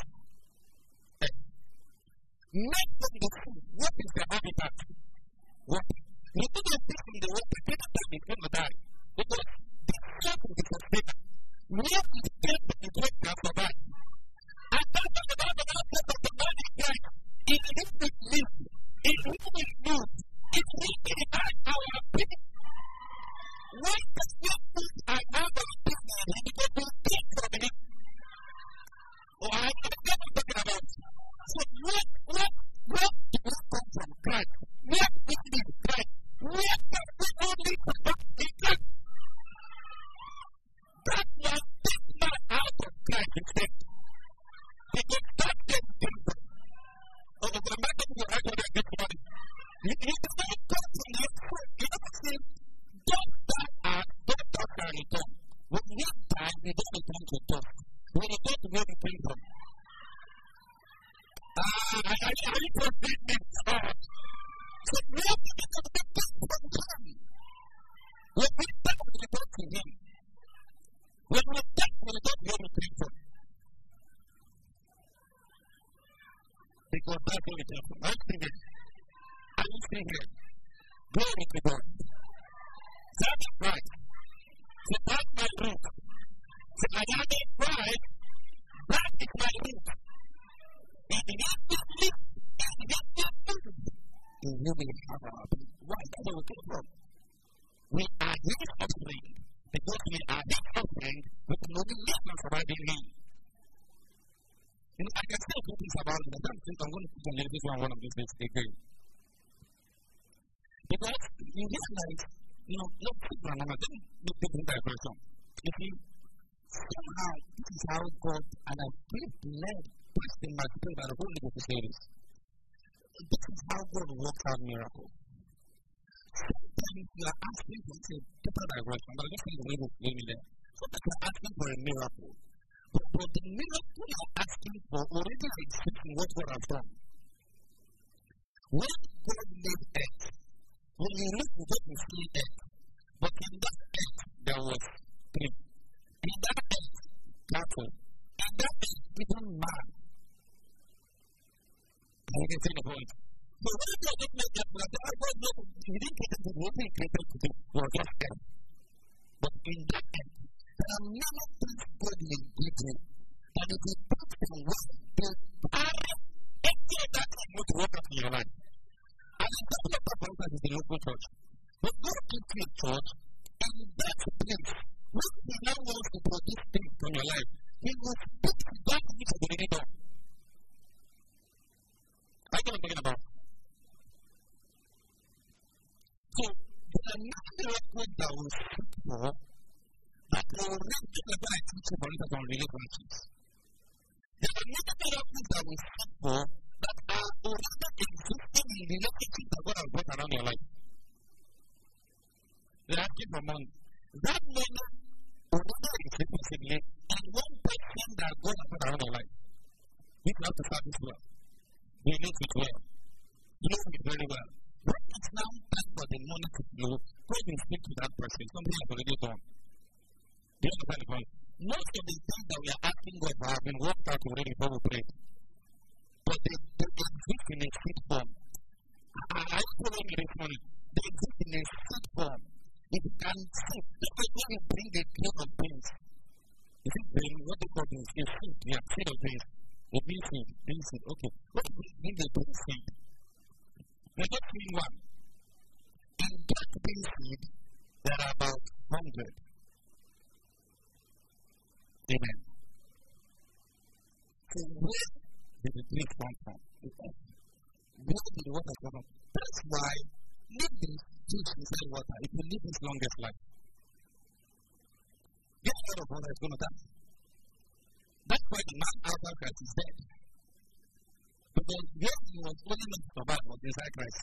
Made from the food, what is their habitat? Water. You couldn't fish in the water, people die, it's going to die. Because the source of the sustainer, where is the place that is going to survive? And that's the concept of the man in Christ. In whom we live, in whom we move, in whom we have our being. Why does not food and have our being? Because we take from it. Oh, I know what I'm talking about. So where do we come from? Christ. Where do we live? Christ. Where can we only come in Christ? That was this man out of Christ instead. Because that is different. Oh, the man that you have to get money. You cannot come from the food. You don't say, don't die and return. When we die, we don't return to dust. We return to where we came from. Are you forgetting me? So we have to get this from him. When we die, we return to him. When we die, we return to where we came from. Because that's what we came from. I'm singing. Are you singing here? Glory to God. That is right. So that's my root. So I am in Christ. That is my root. If you have to live, if you have to live, then you will have our being. Why? That's where we came from. We are his offspring. Because we are his offspring, we can only live and survive in him. You know, I can say a few things about it. I don't think I'm going to put on this one of these days again. Because you realize, let's put one another. Don't take the diversion. You see, somehow, this is how God, and I feel led, pushed in my spirit by the Holy Ghost to say this. This is how God works out miracles. Sometimes you are asking for a total diversion, but I just think the way to explain it there. Sometimes you are asking for a miracle. But the miracle you are asking for already exists in what God has done. When God made earth, when you look at what you see earth, but in that earth there was tree. In that earth, cattle. And that is even man. You can see the point. So when God didn't make that, He didn't take it to what He created to do. Was just them. But in that end, there are many things God will give you. And if you put them well, the power, everything that is going to work out in your life. And in the place of God is the local church. But God gives you a church, and in that place, when He now wants to produce things from your life, He will speak to God to the leader. I know what I'm talking about. So, there are many miracles that will speak for, that will reach the when I teach you on relationships. There are many miracles that will speak for, that are already existing in relationships that God has brought around your life. They are asking for money. That money already exists possibly in one person that God has brought around your life. You have to start this well. You need it well. You know it very well. When it's now time for the money to flow, go and speak to that person. Something has already done. Do you understand the point? Most of the things that we are asking God for have been worked out already before we pray. But they exist in a seed form. I told you this morning, they exist in a seed form. If you can see, when you bring a grain of beans, is it grain? What do you call beans? A seed, yeah, seed of beans. A bean seed, okay. What do you bring a bean seed? We're just doing one. In that bean seed, there are about 100. Amen. So where did the drink come from? Where did the water come from? That's why leave the juice inside water. It will live its longest life. This kind of water is going to die. That's why the man outside Christ is dead. Because where he was only meant to survive was inside Christ.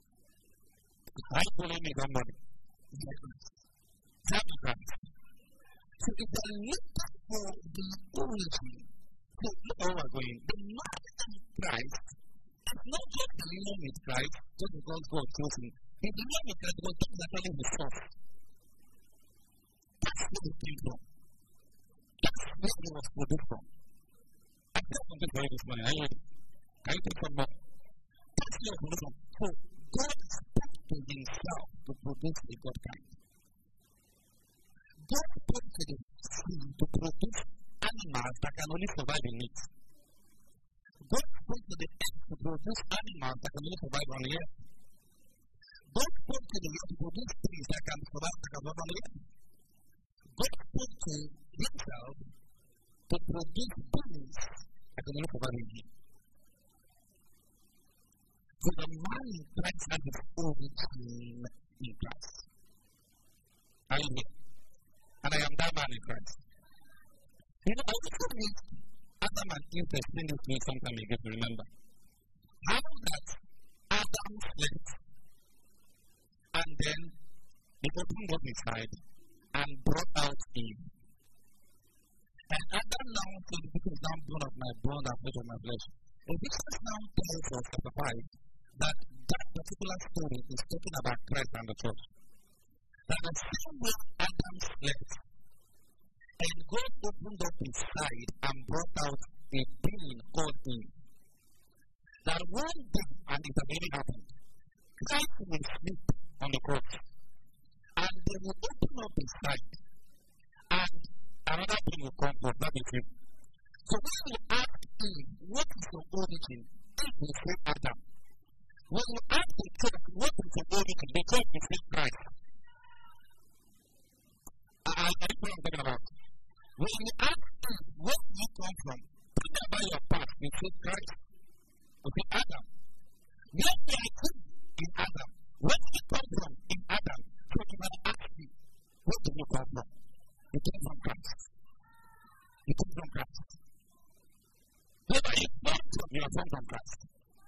I follow me, somebody. Inside Christ. Inside Christ. So if they look for the origin, so look where we're going. The man in Christ is not just the union with Christ, just because God chose him. In the union with Christ, because that is actually his source. That's where he came from. That's where he was produced from. I said something for you this morning. Are you ready? Can you take some more? That's where he was produced from. So God spoke to himself to produce a God kind. God spoke to the sea to produce animals that can only survive in it. God spoke to the earth to produce animals that can only survive on the earth. God spoke to the earth to produce trees that can survive on the earth. God spoke to himself to produce beings that can only survive in him. So the man in Christ has his origin in Christ. Are you here? And I am that man in Christ. You know, I also read Adam and Eve explained this to me sometime ago, to remember. How that Adam slept, and then he opened up his side and brought out Eve. And Adam now said, "This is now bone of my bone and flesh of my flesh." Ephesians now tells us, chapter 5, that particular story is talking about Christ and the church. That the same way Adam slept, and God opened up his side and brought out a being called Eve. That one day, and it already happened, Christ will sleep on the cross, and they will open up his side, and another thing will come from that is him. So when you ask Eve, what is your origin? Eve will say Adam. When you ask the church, what is your origin? The church will say Christ. I know what I'm talking about. When you ask Eve, where do you come from? Think about your past. You say Christ. Okay, Adam. Where do I come in Adam? Where do you come from in Adam? So you might ask me, where do you come from? You came from Christ. You came from Christ. Where are you from? You are from Christ.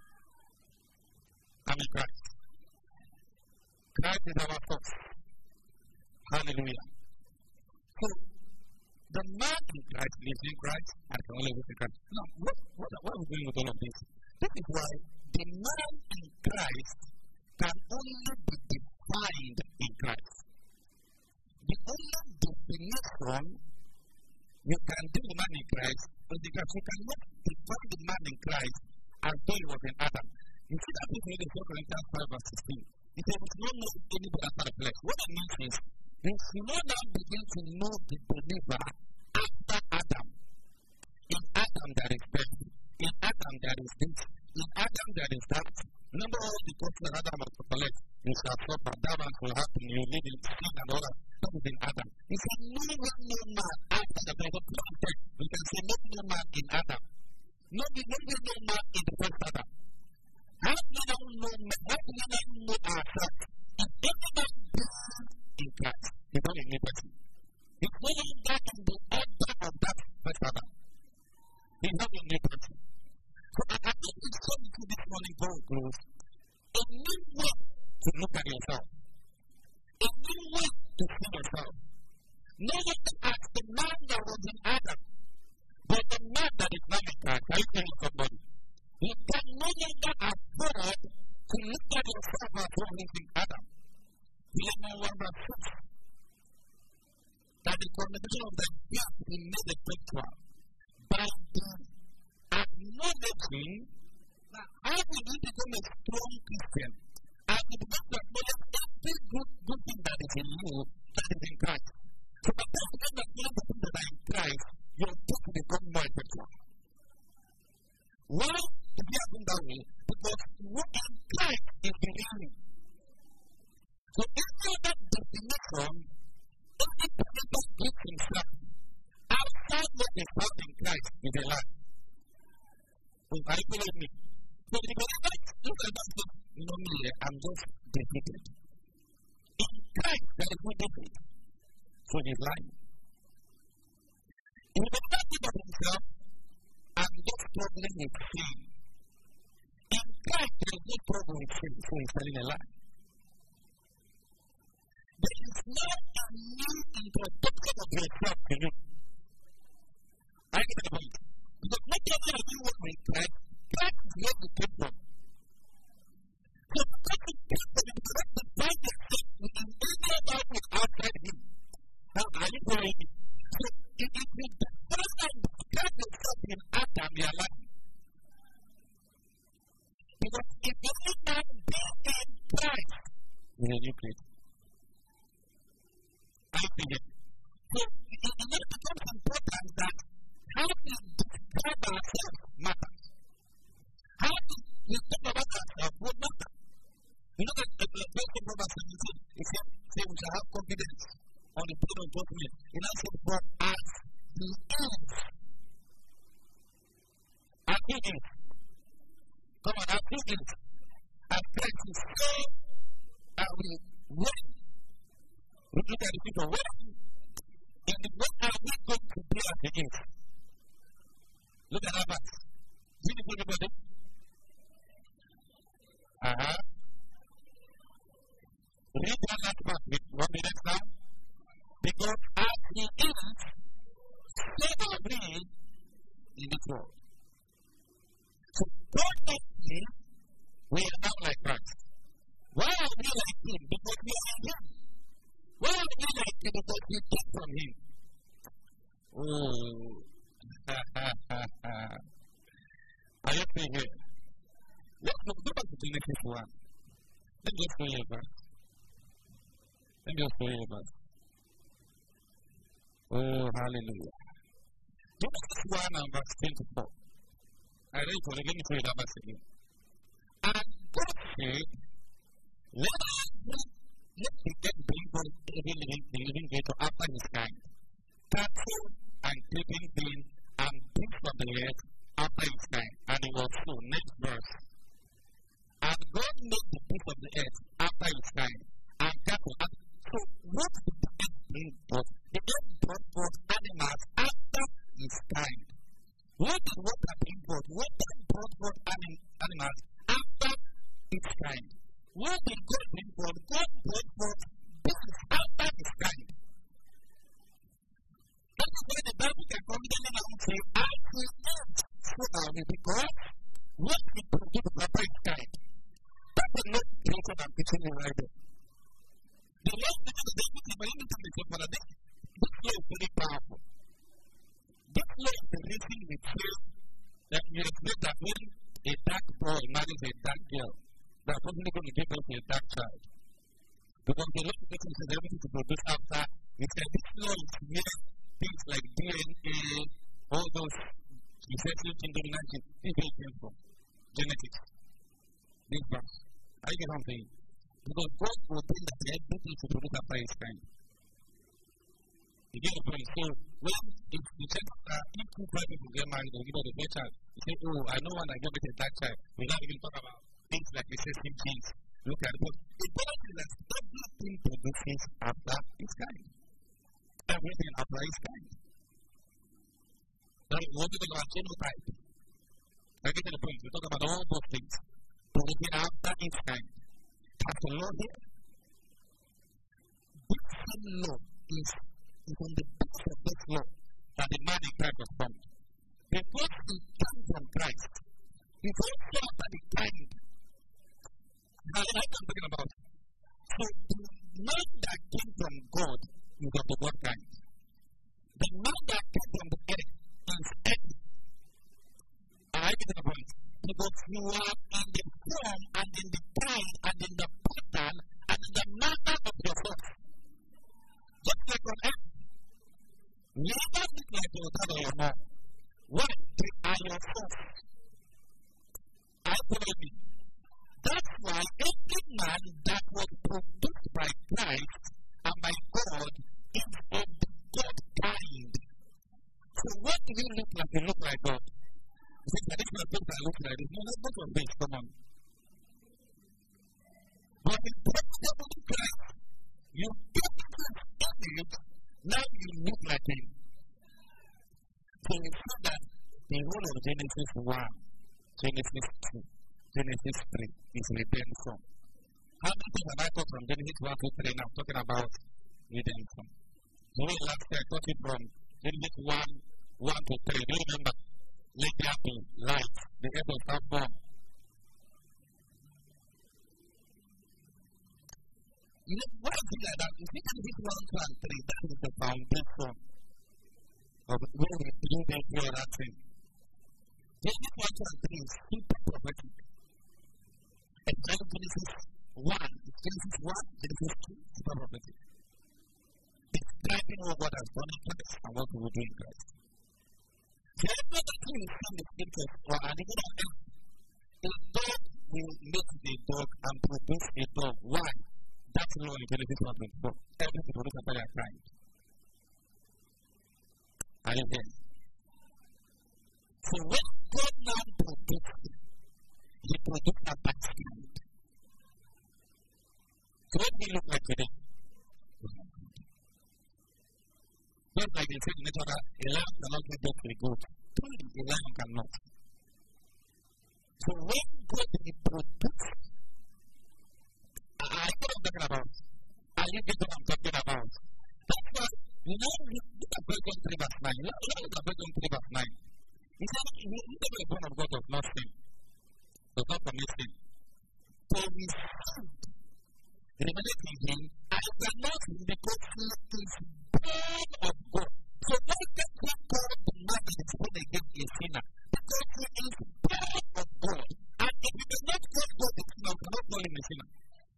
I'm in Christ. Christ is our source. Hallelujah. So, the man in Christ lives in Christ and can only live in Christ. Now, what are we doing with all of this? This is why the man in Christ can only be defined in Christ. The only definition You can do the man in Christ, but because you cannot define the man in Christ as though he was in Adam. You see that people in 4 Corinthians 5 verse 16. It says, "We don't know anybody after the flesh." What it means is, you should not now begin to know the believer after Adam. In Adam there is death. In Adam there is this. In Adam there is that. Remember all the questions that Adam has to collect. You shall suffer, that one will happen, you live in sin and all that. That is in Adam. He said, no man after the death. We can say, no man in Adam. No man in the first Adam. How do we not know ourselves? If anyone believes in Christ, he's not a new person. He's no longer in the order of that first Adam. He's not a new person. So I think we saw into this morning very close. A new way to look at yourself. A new way to see yourself. Not only as the man that was in Adam, but the man that is not in Christ. Are you telling somebody? You can no longer afford to look at yourself as one who is in Adam. We are no longer fixed. That the condemnation of the death be made effectual by the acknowledging that how will you become a strong Christian? As you begin to acknowledge every good thing that is in you that is in Christ. So by the time you acknowledge the things that are in Christ, your faith will become more effectual. Why did it happen that way? Because what in Christ is believing. So every other definition, every person gives himself outside what is found in Christ is a lie. So are you following me? So the believer look at that stuff, me, I'm just defeated. In Christ there is no defeat. So he's lying. If the believer thinks of himself, I'm just struggling with sin. In Christ there is no struggle with sin, so he's telling a lie. There is no new introduction of yourself to you. I get the point. Because not every of you work with Christ, Christ is where you came from. So because you came from it, you have to find yourself within any other way outside Him. Now, are you following me? So if you first time describe yourself in Adam, you are lying. Because if any man be in Christ, is a new creature. I think it. So it becomes important that how we describe ourselves matters. How we talk about ourselves would matter. You know that verse of Proverbs 17, it says, we shall have confidence on the day of judgment. It now says, but as He is. As He is. Come on, as He is. As Christ is so, are we ready? We look at the people, what are we going to do as He is? Look at that verse. See the people about it? Read that last part. What the next now? Because as He is, so are we in this world. So perfectly, we are now like Christ. Why are we like Him? Because we are in Him. Why are we like Him? Because we came from Him. Oh. Are you still here? Let's go back to Genesis 1. Let me just show you a verse. Oh, hallelujah. Genesis 1 and verse 24. I read it for you. Let me show you that verse again. And God said, let the earth bring forth every living creature after his kind, cattle and creeping thing and beasts of the earth after his kind. And it was so. Next verse. And God made the beasts of the earth after his kind, and cattle. And so what did the earth bring forth? The earth brought forth animals after his kind. What did water bring forth? Water brought forth animals after its kind. What did God bring forth? God brought forth beasts after his kind. That's why the Bible can confidently now say, I will not so are we, because what we produce after its kind. That is not creation I'm teaching you right there. The Lord teaches the David, but anytime they say, this law is very powerful. when a dark boy marries a dark girl, they are probably going to give birth to a dark child. Because the law of nature says everything to produce after. It said this law is made things like DNA, all those recessive gene domination. This is where it came from. Genetics. This verse. I get something. Because God will think that everything to produce after his kind. You get the point. So when if you check if two people get married or give out a first child, you say, oh, I know one that gave it a dark child. We not even talk about things like recessive genes. Look at it. But the point is that everything produces after its kind. Everything after its kind. Then we want to talk about genotype. I get to the point. We talk about all those things. Producing after its kind. That's the law here. This same law is on the basis of this law that the man in Christ was formed. Because he came from Christ, he also after the kind. Now, that's what I'm talking about. So, the man that came from God is of the God kind. The man that came from the earth is earth. I get the point. Because you are in the form and in the kind and in the pattern and in the manner of your thoughts. Just like on earth. Never look like your dad or your mom. What? They are your source. I follow me. That's why every man that was produced by Christ and by God is of the God kind. So what do you look like? You look like God. You say, traditional things that look like this. No, that's not your face. Come on. But in Christ, you get His image. Now you look like him. So you see that the whole of Genesis 1, Genesis 2, Genesis 3 is redemption. How many things have I taught from Genesis 1 to 3 now? Talking about redemption. So last year I taught it from Genesis 1 to 3. Do you remember? Let there be light. The earth was not formed. You know, why is it like that? You see, Genesis 1, 2, and 3, that is the foundation of where we build every other thing. Genesis 1, 2, and 3 is super prophetic. And Genesis 1, Genesis 1, Genesis 2, super prophetic. Describing what God has done in Christ and what we will do in Christ. So every other thing we see in the scriptures, or an even on earth, a dog will make a dog and produce a dog. Why? That's law in Genesis 1:24. Everything produced after their kind. Are you there? So when God now produced, he produced a bad kind. So what do you look like today? Just like they said in nature, a lion cannot give birth to a goat. Truly, a lion cannot. So when God produced, I know what I'm talking about. Are you getting what I'm talking about? That's why, you know, look at First John 3 verse 9. Look at First John 3 verse 9. He said, the born of God does not sin. Does not commit sin. For his seed remaineth in him, and cannot sin because he is born of God. So don't get called the man that is born again a sinner. Because he is born of God. And if he does not call God a sinner, we cannot call him a sinner.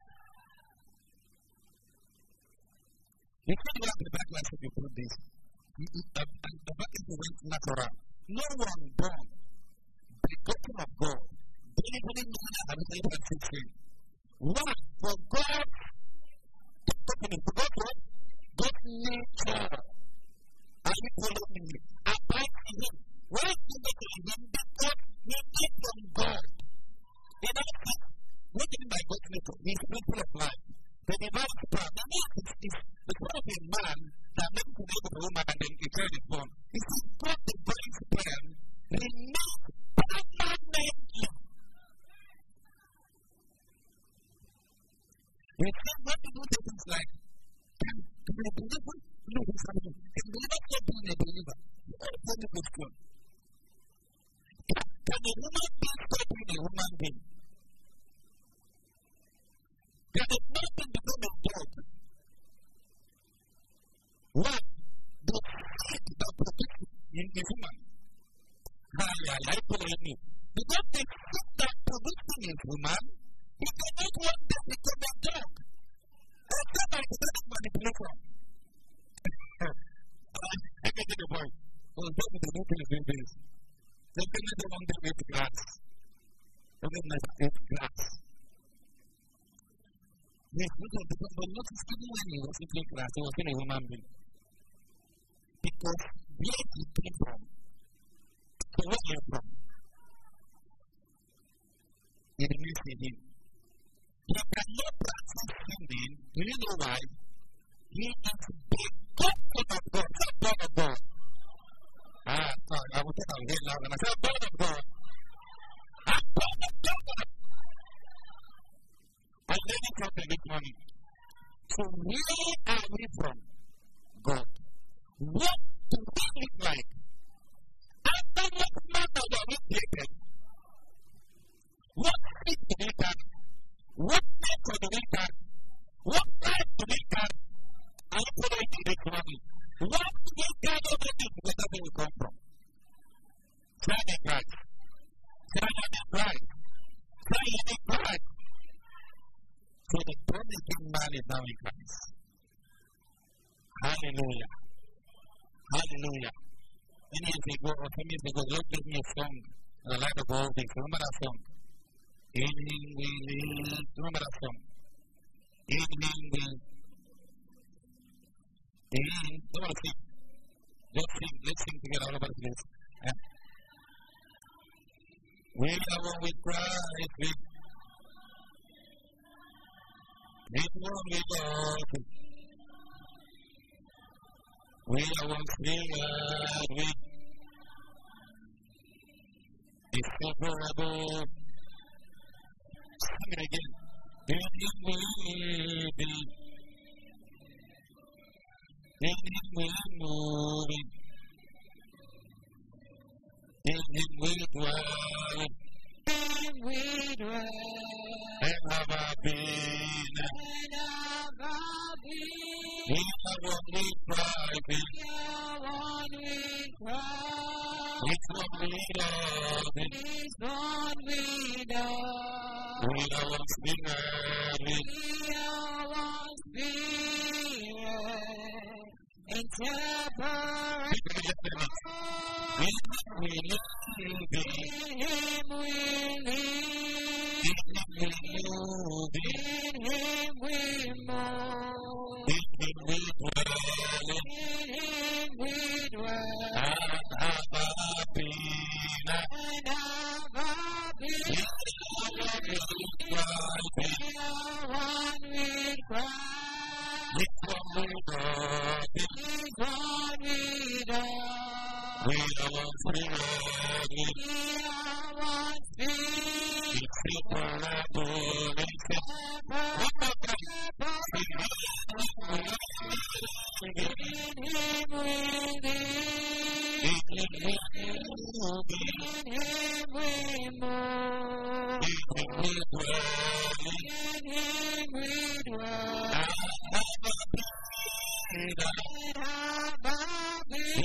You can't have the backlash if you put this. The backlash is natural. No one born, begotten of God, delivering man and having a sin. One, for God, for God what? God's nature. Are you following me? Abide in him. Why do you make him? Because he came from God. In other words, what do you mean by God's nature? He is full of life. The divine power. The man is the son of a man that makes the name of a woman and then a child is born. It is God the divine sperm remains permanently. We say what to do things like can be a believer? No, it's not. Can believer still be a believer? You don't tell me this one. Can a woman being still be a woman being? Can a person become a dog? Why? The seed that produces in a woman. I follow me. Because woman, he cannot one day become a dog. After my genetic manipulation. I get the point. Well, don't be doing this. They cannot one day eat grass. They cannot eat grass. Yes, but not even when he was eating grass, he was in a human being. Because where he came from, so where he came from, it remains in him. He cannot practice singing. Do you know why? He is the God of God, not God of God. Sorry, I will take a little loud and I said, God of God. I'm God of God. I let it happen this morning. So where are we from? God. What do we look like? After what matter were we created? What faith do we carry? What nature do we carry? What life do we carry? I put it in this morning. What do we carry over this? Wherever we come from? Try the Christ. Try the Christ. Try the Christ. So the born-again man is now in Christ. Hallelujah. Hallelujah. Many years ago, or some years ago, God gave me a song. I like the whole thing. Remember that song? In Him we live. Remember that song? In Him we live. Don't want to sing. Just sing. Let's sing together all over the place. We are one with Christ. With one with God. We are one spirit. Inseparable. Sing it again. In Him we live. In Him we move. In Him we dwell. In Him we dwell. And have our being. And have our being. We are one with Christ. We are one with Christ. It's one with us. It's one with us. We are one spirit. We are one spirit. Inseparable. In Him we live. In Him we live. In Him we move. In Him we move. In Him we dwell. In Him we dwell. And have our being. And have our being. We are one with Christ. It's one with us. It's one with us. We are one spirit. We are one spirit. Inseparable. In Him we live. In Him we move. In Him we move. In Him we dwell. In Him we dwell. And have our being.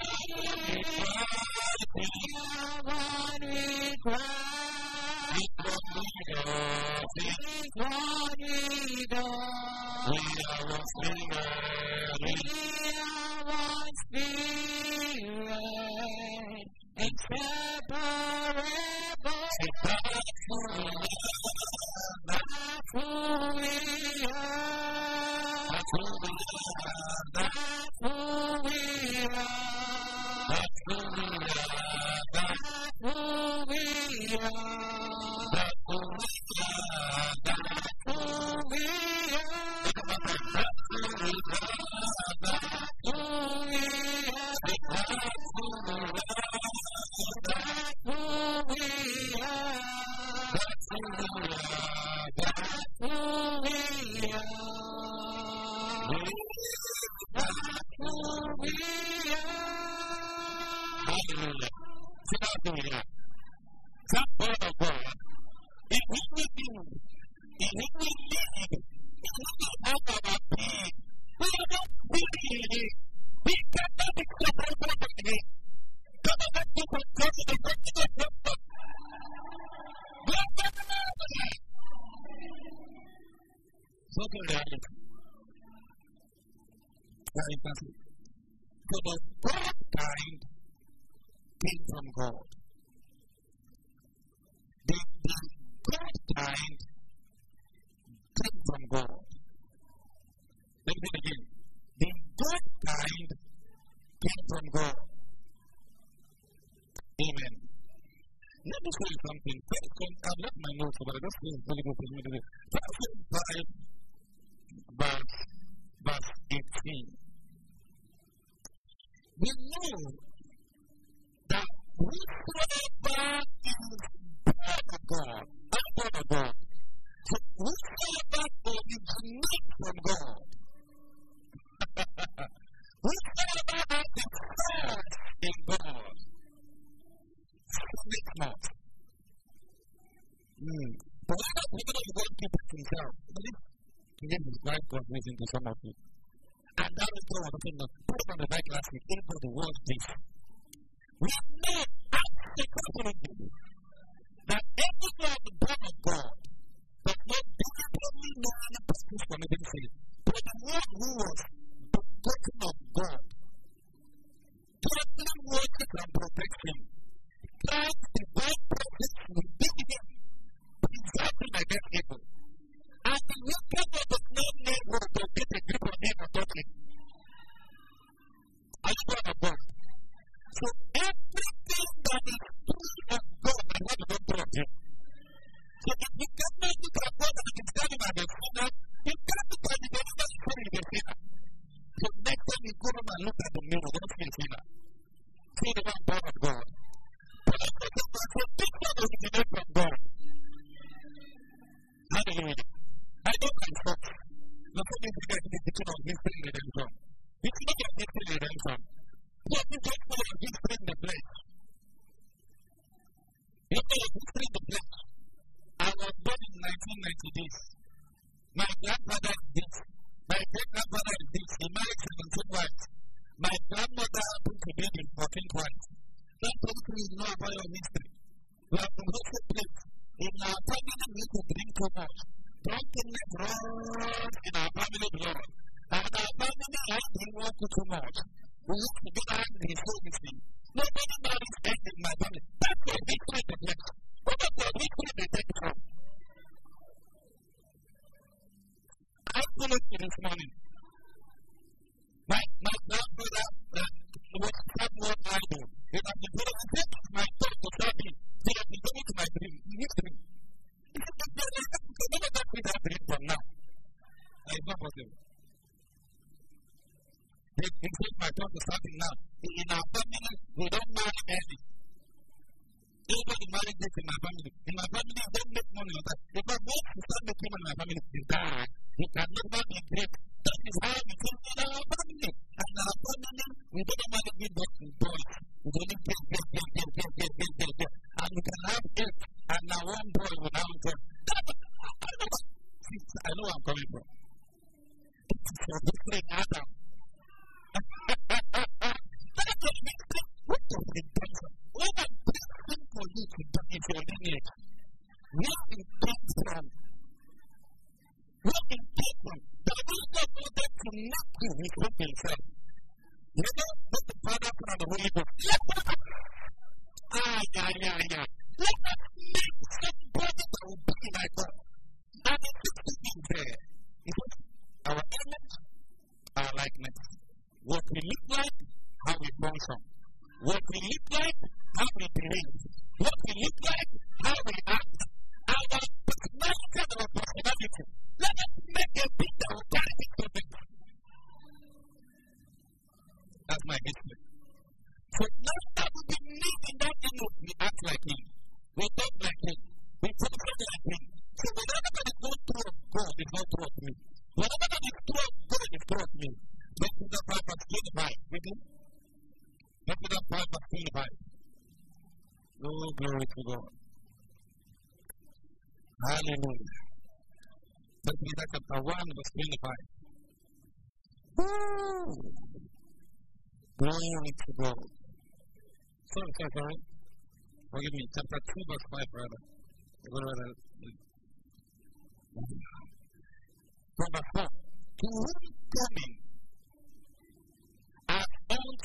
We are one with Christ. It's one with us. We are one spirit. We are one spirit. Inseparable. That's who we are. That's who we are. That's who we are. That's who we are. That's who we are. That's who we are. That's who we are. That's who we are. That's who we are. That's who we are. That's who we are. That's who we are. Hallelujah. So that's who we are. That word of God, in Him we live, in Him we live, in Him we have our being. We are not free. We cannot be separated from Him. God has to control the practice of God. We are not that's it. So the God kind came from God. The God kind came from God. Let me say it again. The God kind came from God. Amen. Let me show you something. I've left my notes, but I just feel it's really good for me today. Verse 18. We know that whosoever is born of God, I'm born of God. So whosoever originates from God, whosoever has the source in God, makes not. But we're going to go and keep it himself. Again, his life got raised into some of you. And that is what I'm saying. Put it on the back last week. Think of the word this. We know absolutely that everyone born of God does not deliberately know any purpose from it. But the one who was begotten of God carefully watches and protects him. God's divine presence will be with him, preserving against evil. And the wicked one does not know what to get a grip on him or touch him. Are you born of God? So everything that is true of God and what is not true of him. So if you cannot look at God and you stand him as a sinner, you can't look at the God and you stand him as a sinner. So next time you go home and look at the mirror, don't see a sinner. See the one born of God. But I think this one originates from God. Hallelujah. I don't confess. The thing is, you guys need to know history and redemption. It's not your history and redemption. What is it for your history in the flesh? You know your history in the flesh. I was born in 1990 this. My grandfather is this. My great-grandfather is this. He married 17 wives. My grandmother happened to be in 14 wives. Don't you know about your history. We have been also placed. In our family, we could drink too much. Drunkenness runs in our family blood. And our family has been working too much. We used to get angry so easily. Nobody marries ends in my family. That's your history in the flesh. What is your history they take from? I followed you this morning. My grandfather was somewhat idle. It has been very important to my thought to serve him. It has been going to my dream. History. You never got me that dream from now. It's not possible. It's not my thought to serve him now. In our family, we don't marry early. Everybody married this in my family. In my family, I don't make money on that. Because once you start making money in my family, you die. You can never be great. That is how we think in our family. And our family, we don't marry with boys. We only get. And we can have 8. And now one boy will now come. I know where I'm coming from. It's for different Adam. That's what makes it. What does it do? What I'm praying for you to do is your lineage. Where it came from. Where it came from. The wisdom wanted to make you with hope himself. You know, let the Father, Son, and the Holy Ghost. Let us make somebody that will be like God. And the 60 things there. Because our image, our likeness. What we look like, how we function. What we look like, how we behave. What we look like, how we act. Our personality and our personality. Let us make a bit that will carry it to me. That's my history. So now that we believe in that image, we act like him. We talk like him. We function like him. So whatever that is not true of God is not true of me. Whatever that is true of God is true of me. Let's do that 5 verse 25. With him? Let's do that 5 verse 25. Oh, glory to God. Hallelujah. Let's read that chapter 1 verse 25. Woo! Glory to God. Sorry. Forgive me. Chapter 2 verse 5, brother. Number 4. To whom coming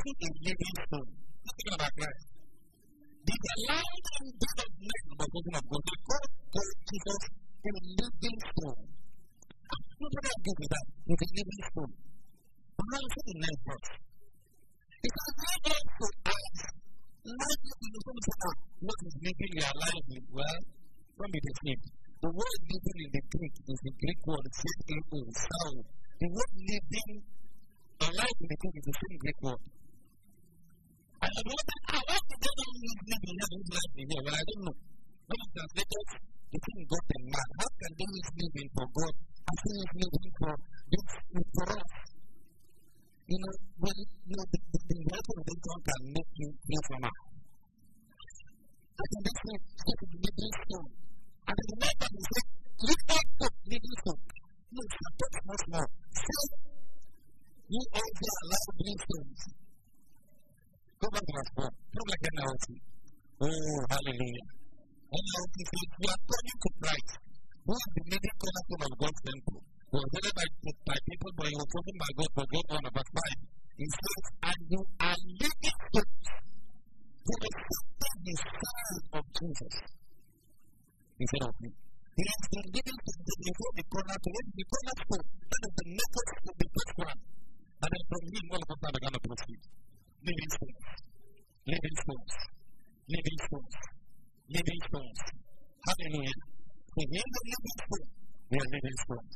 making a living stone. Thinking about Christ. The light and death of men was talking of God. They called Jesus a living stone. Nobody agrees with that. It's a living stone. But now look at the next verse. It says, light to us. Light to the sun. What is living your life in? Well, don't be deceived. The word living in the Greek is the Greek word sound. The word living, alive in the Greek is the same Greek word. And I wonder, how did they don't use living here, use life in here? Well, I don't know. When the translators, they think God and man. How can they use living for God? I think it's living for this, for us. You know, when the life of the God can make you feel somehow. I think this is the living stone. And the next time he said, lift up living stone. No, it's not much more. Say, you also allow living stones. Go back to verse 4. Don't like NLT. Oh, hallelujah. NLT says, you are coming to Christ. Who is the living cornerstone of God's temple? He was headed by people, but he was chosen by God for God 1 verse 5. He says, and you are living stones. Who accepted the Son of Jesus. Instead of me. He has been given to before the cornerstone. The cornerstone, that is the necklace of the first one. And then from him, all of us are going to proceed. Living stones. Living stones. Living stones. Living stones. Hallelujah. So here's the living stone. We are living stones.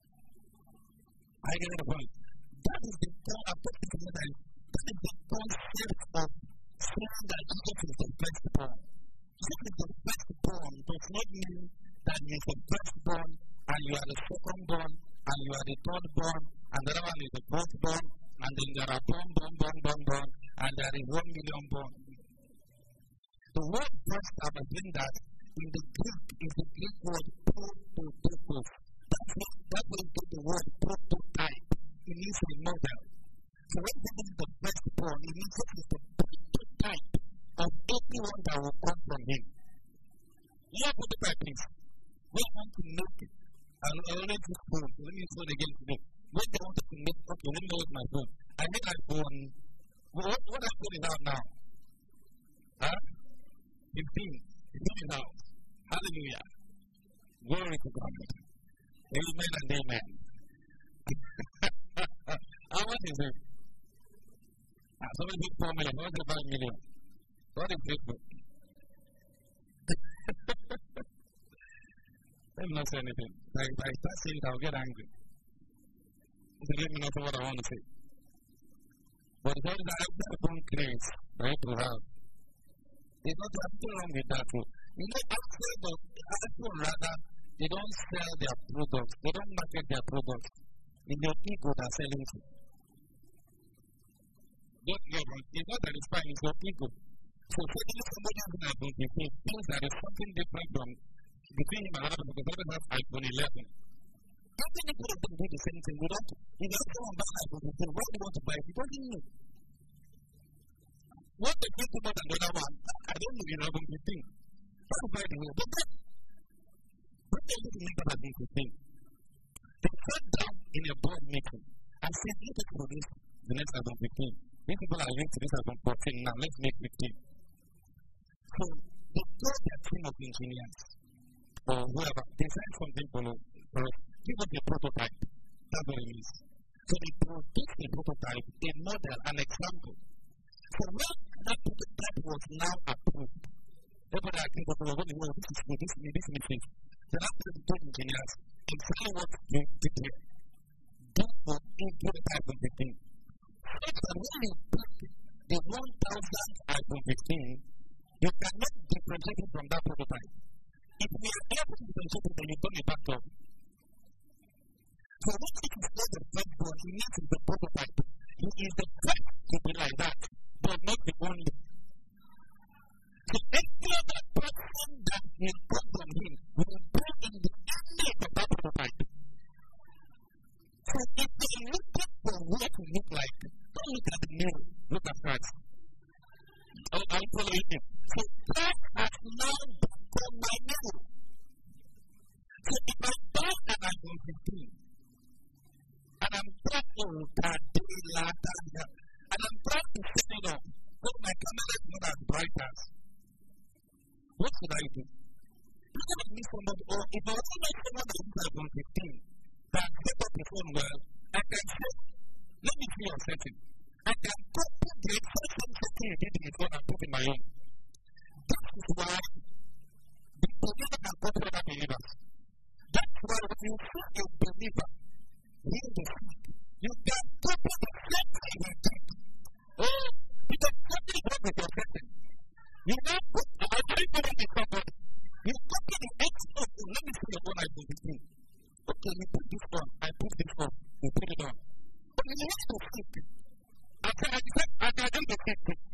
I get the point. That is the core of the that is the concept of saying that Jesus is the firstborn. Jesus is the firstborn does not mean that he is the firstborn and you are the secondborn and you are the thirdborn and the other one is the fourthborn and then there are born and there is 1 million born. The word first I was doing that in the Greek is the Greek word prototokos. That's where you get the word prototype. It means a model. So when this is the firstborn, it means this is the prototype of everyone that will come from him. You have prototype, please. When I want to make it, I already use phone. So let me use phone again today. When they wanted to make, okay, let me know with my phone. I made my phone. What I phone is out now? Huh? 15. 15 is out. Hallelujah. Glory to God. Amen and amen. How much is it? Somebody bid 4 million. How much is 5 million? What is Facebook? Let me not say anything. If I start saying it, I'll get angry. So let me not say what I want to say. But the thing is, I have phone craze for you to have. There's nothing wrong with that too. You know, Apple rather, they don't sell their products. They don't market their products. In your ego, they're selling it. Don't get wrong. It's not that it's fine, it's your ego. So certainly somebody has an iPhone 15 thinks that there's something different from between him and another because somebody has iPhone 11. How can you put up and do the same thing without if you don't buy an iPhone 15, why do you want to buy it? You don't know. What they think more than the other one, I don't know, iPhone 15. Don't buy the whole. But what they need to make up iPhone 15? They sat down in a board meeting and said, look at this, the next iPhone 15. These people are linked to this iPhone 14, now let's make 15. So they told their team of engineers or whoever, design something for give us a prototype. That's what it means. So they produced a prototype, a model, an example. So when that prototype was now approved, everybody agreed that this makes sense. Then after the two engineers, exactly what they did here. Do the iPhone 15. So that when you pick the 1000th iPhone 15, you cannot differentiate it from that prototype. If we are able to differentiate it, then you've done a bad job. So what it is not the firstborn, he means it's the prototype. He is the first to be like that, but not the only. So every other person that will come from him will be in the image of that prototype. So if they are looking for what to look like, don't look at the mirror, look at Christ. I'll follow you. So Christ has now become my mirror. So if I buy an iPhone 15, and I'm trying to and I'm trying to say Or if I also know someone that is iPhone 15 that set up the phone well, I can say, let me see your setting. I can copy the exact same setting you did in the phone and put in my own. That is why the believer can copy other believers. That's why when you see a believer heal the sick, you can copy the same thing he did. Oh, because something is wrong with your setting. You now put, I tell you what is somebody. You copy the extra phone. Let me see your own iPhone 15. Okay, you put this on. I put this on. You put it on. But you have to fix it. I can do the same thing.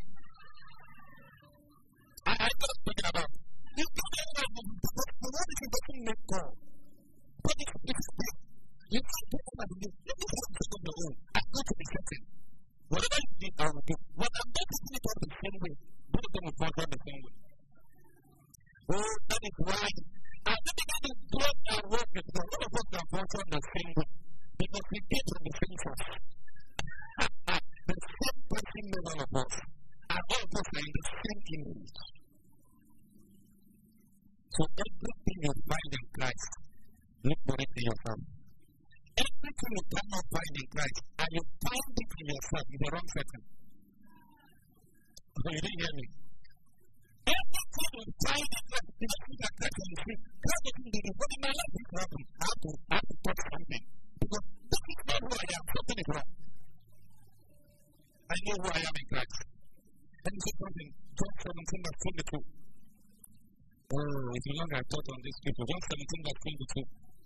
I just thinking about you can't have the one is doesn't make call. But it's big. You can't do what I do. Let me have to of your own. I go to the setting. Whatever you did, I will do. What I'm going to do it all the same way. Both of them will function the same way. Oh, that is why I think that is what our work is. A lot of us can function the same way. Because we get from the same source. The same person made all of us. And all of us are in the same image. So everything you find in Christ, look for it in yourself. Everything you cannot find in Christ, and you find it in yourself in the wrong setting. So you didn't hear me. Everything you find in Christ, you don't see that Christ and you see, Christ doesn't do this. What in my life is happening? I have to touch something. Because this is not who I am. Something is wrong. I know who I am in Christ. Let me say something. John 17 verse 22. Oh, it's no longer I taught on this people. John 17 verse 22.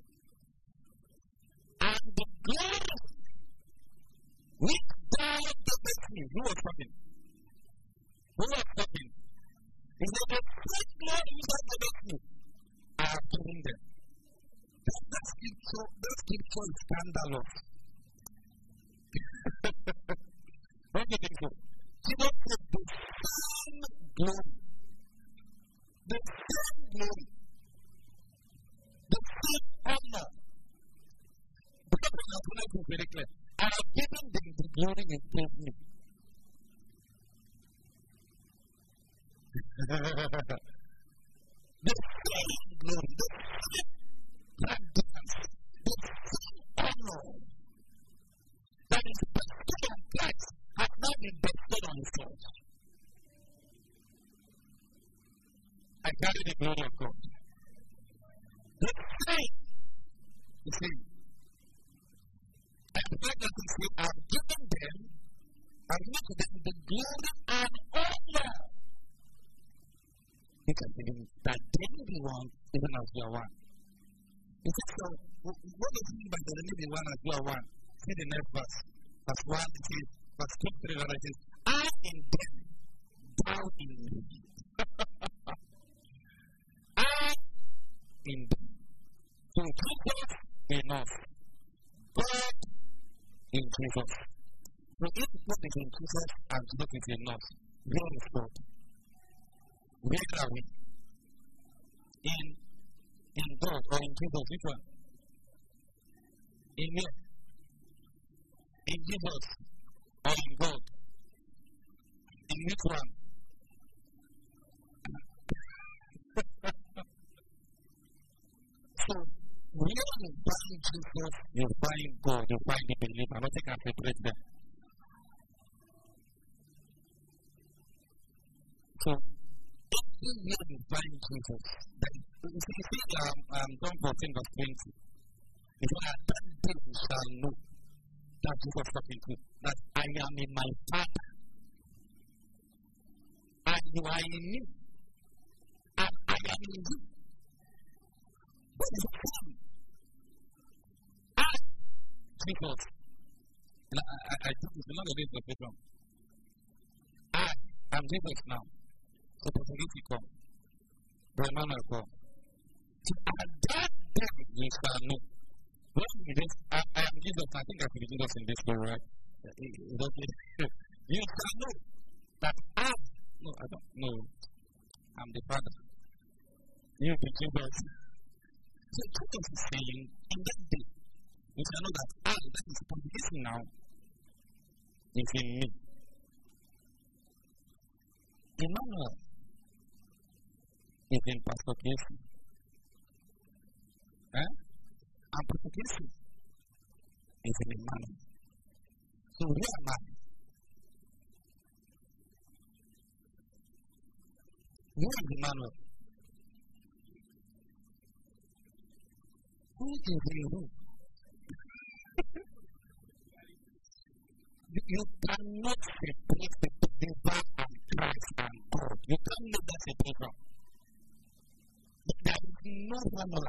And the glory which thou gavest me. Who was talking? Who was talking? He said, the same glory which thou gavest me, I have given them. That scripture is scandalous. What do you think so? Jesus said the same glory. The same glory. The same honor. Because the Bible is very clear. I have given them the glory you gave me. The same glory. The same practice. The same honor that is bestowed on Christ has now been bestowed on his church. I carry the glory of God. The same. You see. And the fact that he said, I have given them, I have given them the glory and honor. You can tell him that they will be one even as you are one. He said, so, what does it mean by they will be one as you are one? See the next verse. Verse 1, it says, verse 2, 3, it says, I in them, thou in me. I in them. So Jesus in us. God in Jesus. So if God is in Jesus and God is in us, where is God? Where are we? In God or in Jesus? Which one? In me. In Jesus or in God? In which one? So, when you find Jesus, you find God, you find the believer. Nothing can separate them. So, everywhere you find Jesus, you see, John 14 verse 20. He said, at that day you shall know that Jesus is talking to, that I am in my Father, and you are in me, and I am in you. What is the same? Jesus. And I think it's not a bit of freedom. I'm Jesus now. So the police come. The man will come. So at that day you shall know. What is this? I am Jesus. I think I should be Jesus in this way, right? You shall know that I don't know. I'm the Father. You be Jesus. So Jesus is saying, in that day, you shall know that that is publication now, is in me. Emmanuel is in Pastor Casey. And Portuguese is in Emmanuel. So who am I? Who is Emmanuel? Who is you? You cannot separate the believer and Christ and God. You can't make that separation. There is no formula.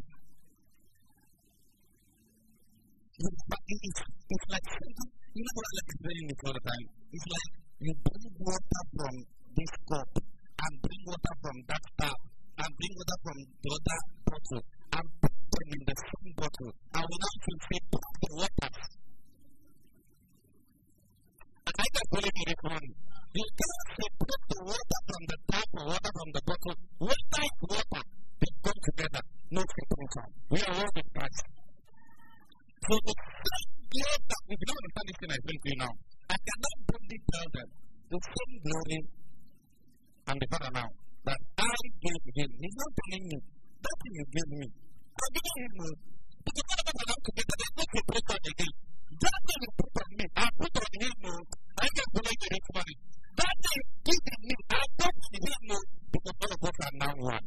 It's like something, you know what I like explaining this all the time? It's like you bring water from this cup and bring water from that tap and bring water from the other bottle and put them in the same bottle. And we now can say, put the water. I can believe in this morning. You cannot separate the water from the tap or water from the bottle. Water is water. They go together. No separation. We are all with Christ. So the same glory that if you don't understand this thing I explain to you now, I cannot boldly tell them the same glory and the Father now that I gave him. He's not telling me that thing you gave me. I'm giving him more. Because what about now together? There's no separation again. That thing you put on me, I put on him more. I can believe in this money. That thing you give me, I put on him more. Because all of us are now one.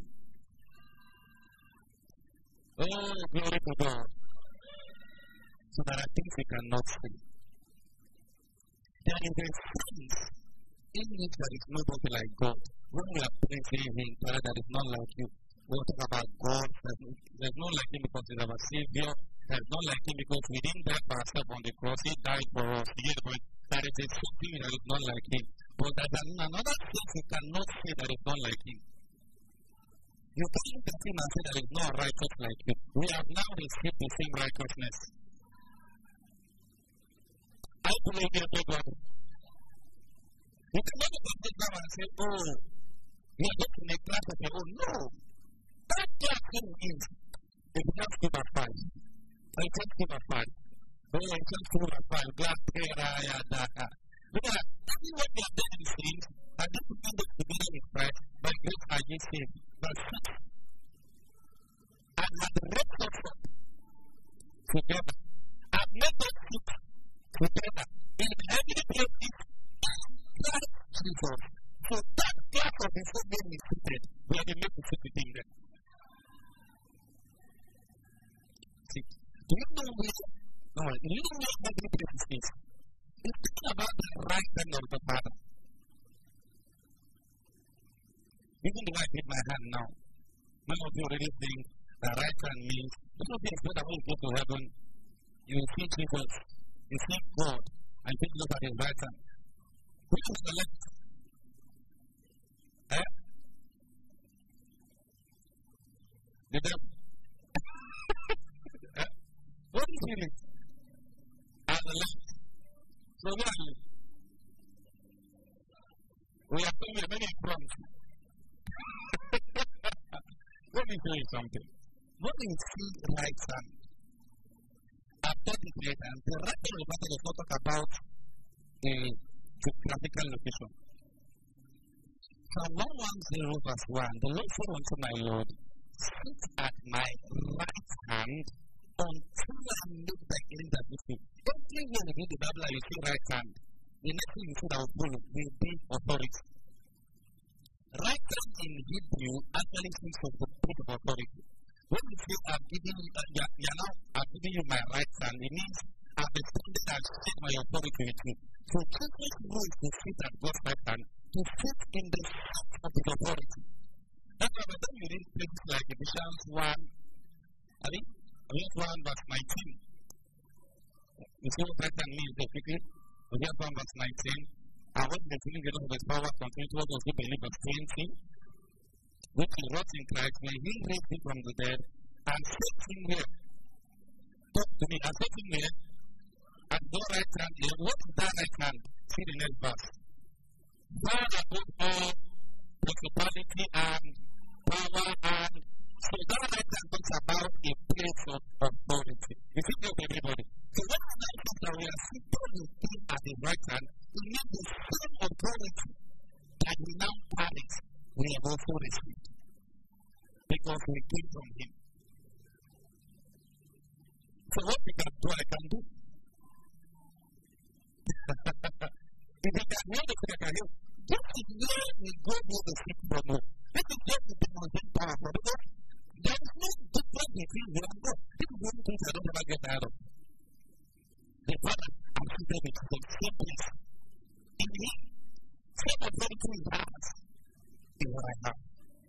Oh, glory to God. So there are things we cannot see. There is a sense in which there is nobody like God. When we are praising Him, there is none like you. We are talking about God. There is none like Him because He is our Savior. There is none like Him because we didn't die for ourselves on the cross. He died for us. There is a something that is not like Him. But there is another thing we cannot say that is not like Him. You can't look at Him and say there is no righteous like Him. We have now received the same righteousness. I believe in everybody. You cannot look at this and say, oh, we are going to make class and say, oh, no. That class thing is, if you just give a 5. I just give a 5. Oh, I just give a 5. Glass prayer, Daka. Because everyone we have done these things, and this is the beginning of Christ, by grace are ye saved. Verse 6. And had raised us up together, and made us sit together in heavenly places in Christ Jesus. So that class of His own name is seated. We are made to sit with Him there. See, do you know where? No, do you know where heavenly places is? It's talking about the right hand of the Father. Even the way I did my hand now, many of you already think the right hand means, some of you expect that when you go to heaven, you see Jesus, you see God, and you look at His right hand. Which is the left? The devil. What is it? And the left. So where are you? We are doing many prompts. Let me tell you something. When you see right hand, after the right hand, the right hand of the Bible does not talk about a geographical location. From 110 verse 1, the Lord said unto my Lord, sit at my right hand until I make thy enemies thy footstool. Everywhere you read the Bible and you see right hand, the next thing you see that will follow will be authority. Right hand in Hebrew actually speaks of the place of authority. When you say I've given you my right hand, it means I've extended and shared my authority with you. So Jesus knows to sit at God's right hand, to sit in the seat of His authority. That's why by the time you read places like Ephesians 1 verse 19, you see what right hand means basically. Ephesians 1 verse 19, and what the feeling of His power continues towards us who believe verse 20, which He wrought in Christ when He raised Him from the dead and set Him here. Talk to me, and set Him here at the right hand here. What is that right hand? See the next verse. Far above all principality and power, and so that right hand talks about a place of authority. You see that everybody? So when I say that we are seated with Him at the right hand, it means the same authority that He now carries, we have also received. Because we came from Him. So what we can do, I can do. If you can hear the thing, I can hear. This is where we go near the sick problem. This is just the demonstration power. Because there is no difference between where and God. This is one thing I don't ever get tired of. The Father, I'm seated with the same place. In Him, same authority He has is what I have.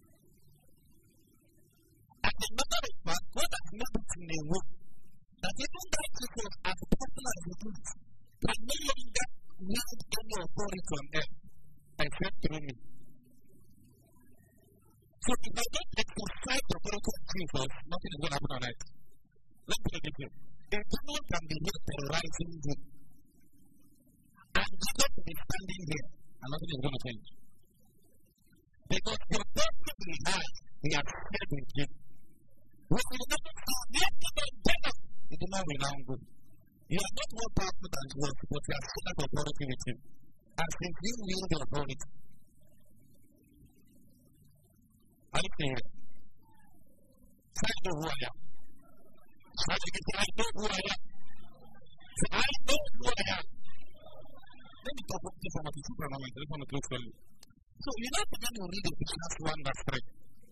As a matter of fact, God has made it in a way that even that Jesus, as personal as it is, can no longer wield any authority on earth except through me. So if I don't exercise the authority of Jesus, nothing is going to happen on earth. Let me tell you this. A demon can be here terrorizing you. And Jesus will be standing here, and nothing is going to change. Because the authority He has, He has shared with you. When you never saw anything better, the demon will now go. You are not more powerful than God, but you have shared authority with Him. And since you wield the authority, are you clear? So I know who I am. So I know who I am. So I know who I am. Let me talk about this one of the super moment. I just want to close for you. So you know when you read Ephesians 1 verse 3.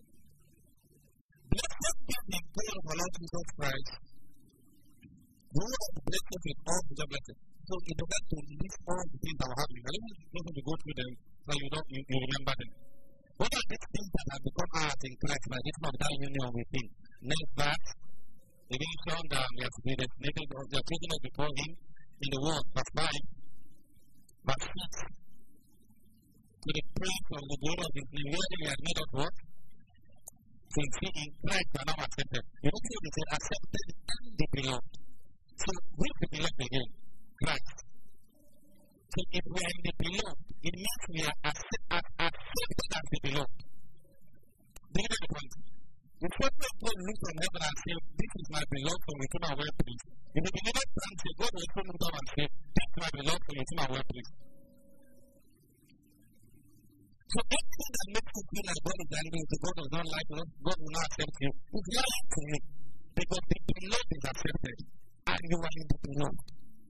Blessed be the God of our Lord Jesus Christ, who has blessed us with all the blessings. So it doesn't to list all the things that were happening. I don't want to go through them so you remember them. What are these things that have become ours in Christ by this of that union with Him? Next verse, the nation that we have been designated, they are taken up before Him in the world. Verse 5, verse 6. To the praise of the glory of His name, where He has made us what? So you see, in Christ we are now accepted. You don't see what He said, accepted and the beloved. So who is the beloved again? Christ. So if we are in the beloved, it means we are accepted as the beloved. Do you get the point? The prophet God looked from heaven and said, this is my beloved from whom I well pleased. In the beloved times, God will also look down and say, this is my beloved from whom I well pleased. So anything that makes you feel like God is angry, if God does not like us, God will not accept you. It's lying to me. Because the beloved is accepted, and you are in the beloved.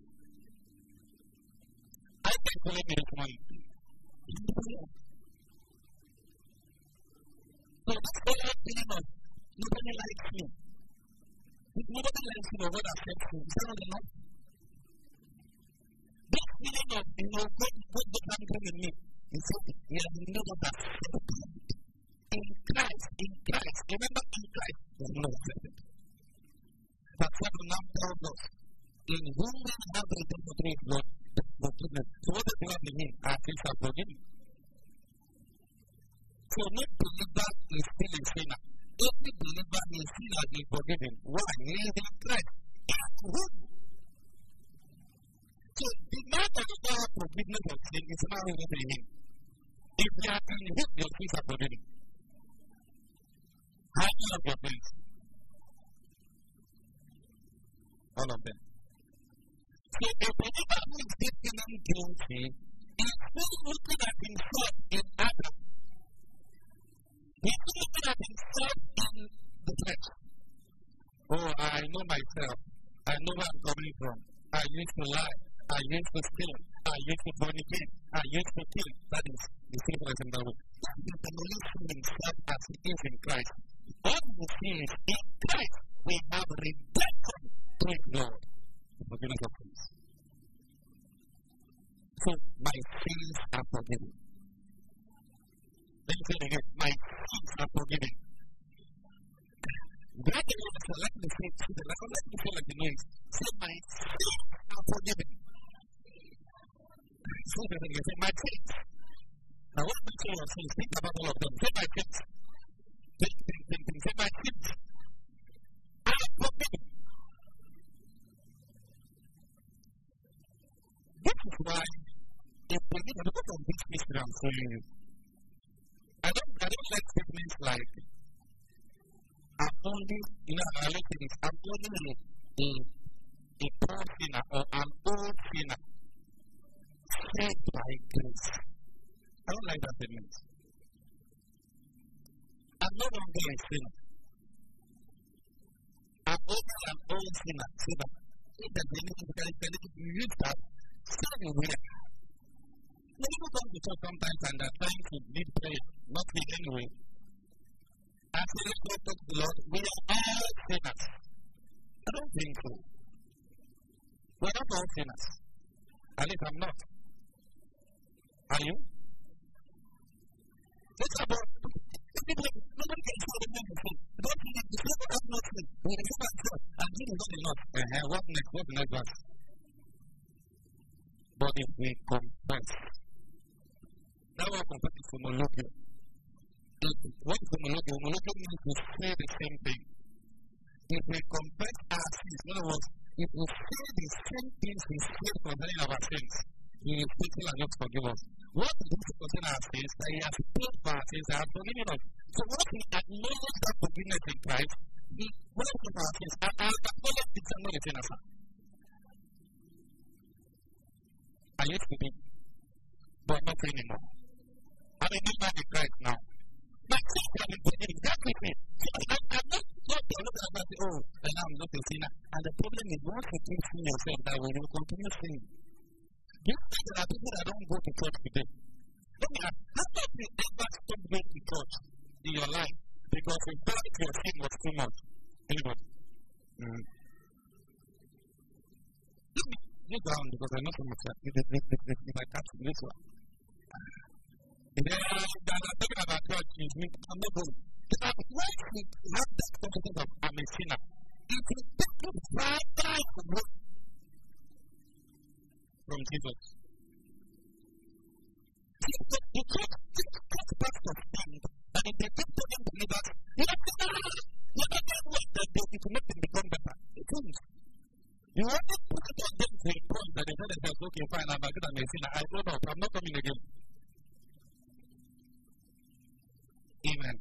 I can collect me this money. So this whole feeling of nobody likes you. If nobody likes you, God accepts you. Is that not enough? This feeling of, God does angry with me. He said, we are never accepted. In Christ. Remember, in Christ, we are not accepted. That's what the now tells us. In whom we have the redemption through His blood, the forgiveness. So what does God mean? Our sins are forgiven. So no believer is still a sinner. Every believer is still has been forgiven. Why? He is in Christ. In whom? So the man that does not have forgiveness of sin is not even in Him. If you are in Him, your sins are forgiven. How many of your sins? All of them. So a believer who is definitely guilty is still looking at himself in Adam. He's looking at himself in the flesh. Oh, I know myself. I know where I'm coming from. I used to lie. I used to steal. I used to fornicate. I used to kill. That is the sinfulness in that way. That is the relation himself as he is in Christ. All the things in Christ we have redemption through God. The forgiveness of sins. So my sins are forgiven. Let me say it again. My sins are forgiven. Let me say like the noise. Say my sins are forgiven. Say my sins. Now what do you say your sins? Think about all of them. Say my sins. Say my sins are forgiven. This is why if we need a lot of this mystery I'm showing you. I don't like statements like I'm only, I like this, I'm only a poor sinner or an old sinner saved by grace. I don't like that statement. I'm no longer a sinner. I'm also an old sinner. See that? If there's anything you use that, say the way. People come to church sometimes and they're trying to lead prayer, not lead anyway. I say, let's go talk to the Lord. We are all sinners. I don't think so. We're not all sinners. At least I'm not. Are you? It's about nobody can say the name of sin. Don't think the sin has not sin. We are not God. And sin is not enough. What next? What's the next verse? But if we confess, that word confess is homologio. What is homologio? Homologio means to say the same thing. If we confess our sins, in other words, if we say the same things we say concerning our sins, He is faithful and just forgive us. What we do concerning our sins, that He has paid for our sins and has forgiven us. So once we acknowledge that forgiveness in Christ, He will forgive our sins. And our acknowledge is not a sinner. I used to be, but not anymore. I'm a new man in Christ now. My sins have been forgiven. That's with me. So I'm not looking at that, oh, and now I'm not a sinner. And the problem is, once you keep seeing yourself that way, you will continue sinning. Do you think there are people that don't go to church today? Look at, how about you ever stop going to church in your life because you felt your sin was too much? Anybody? Let me get down because I know so much that if I catch this one. Then I'm talking about church, I'm not going. Why should we have that confidence of I'm a sinner? It will take you further from Jesus. The church takes part of things, and if they keep telling believers, you're not going what they do to make them become better. It comes. You want to put it on them to a point that they tell themselves, okay, fine, I'm a good sinner. I don't know, I'm not coming again. Amen.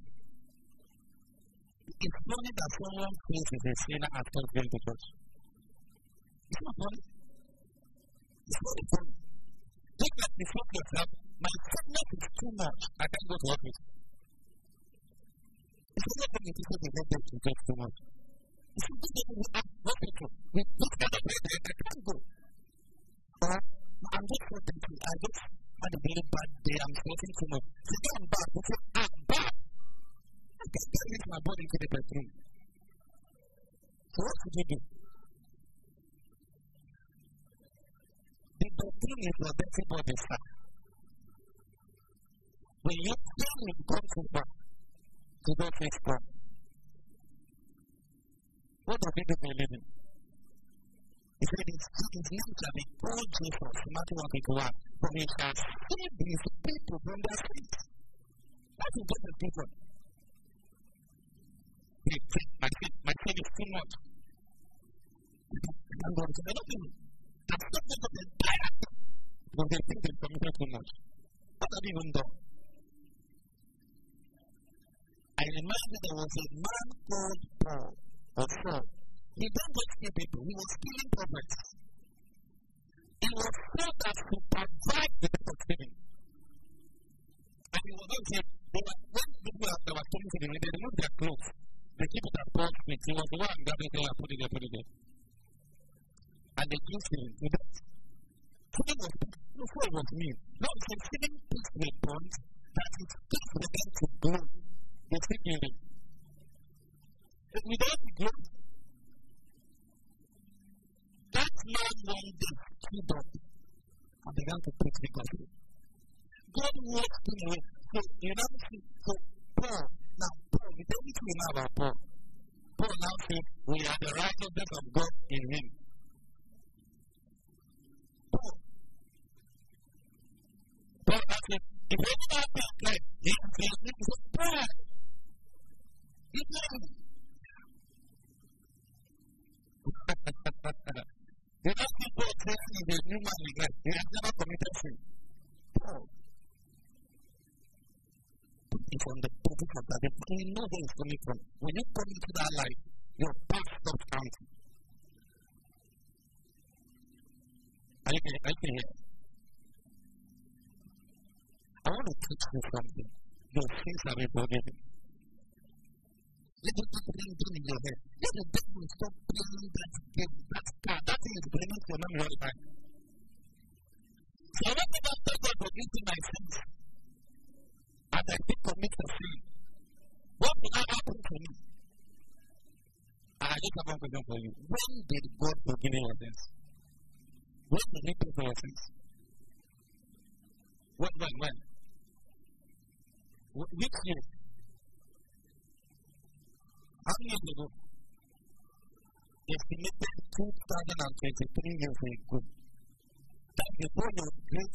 It's funny that someone feels is a sinner and starts going to church. It's not funny. It's not funny. Take that before yourself, my sickness is too much. I can't go to office. It's not funny to say they don't go to church too much. It's not funny to ask what people. We look at the way I can't go. But I'm just so thankful. I just had a very bad day. I'm sweating too much. So I'm bad. Because I'm bad. I can't carry my body into the bedroom. So what should you do? The bedroom is your dirty body, sir. When you feel it comes to back, you don't face God. What do people do for a living? He said, his name shall be called Jesus, Matthew 1:21. For he shall save his people from their sins. That is just a difference. My sin is too much. I'm going to say nothing. I'm not going to the entire thing. Because they think they've committed too much. What have you even done? I remember there was a man called Paul, or Saul. He didn't just kill people, he was killing prophets. He was told that to provide the death of Stephen. And he was not saying, when people that were coming to the meeting, they removed their clothes. They keep it at Paul's feet. He was the one grabbing it and putting it there. And they killed Stephen to death. Stephen was before it was me. Now he said, Stephen put the point that it takes for them to grow. They still kill him. Without the glory, that man one day stood up and began to preach the gospel. God walked him away. So, you know, so Paul, now Paul, we don't need to know about Paul. Paul now says, we are the righteousness of God in him. Paul now says, if you don't have that life, he says, Paul, he knows. The last people saying is a new man in life. He has never committed sin. Paul. It's on the topic of that. You know where it's coming from. When you come into that life, your past stops counting. Are you here? I want to teach you something. Your sins have been forgiven. Let me put it in your head. Let the devil stop playing that game, that card. That thing is bringing to your memory all the time. So I went about thank God for eating my sins. And I did commit a sin. What will now happen to me? I just have one question for you. When did God forgive your sins? When did He pay for your sins? When? Which year? How many years ago? Estimated 2023 years ago. That before your great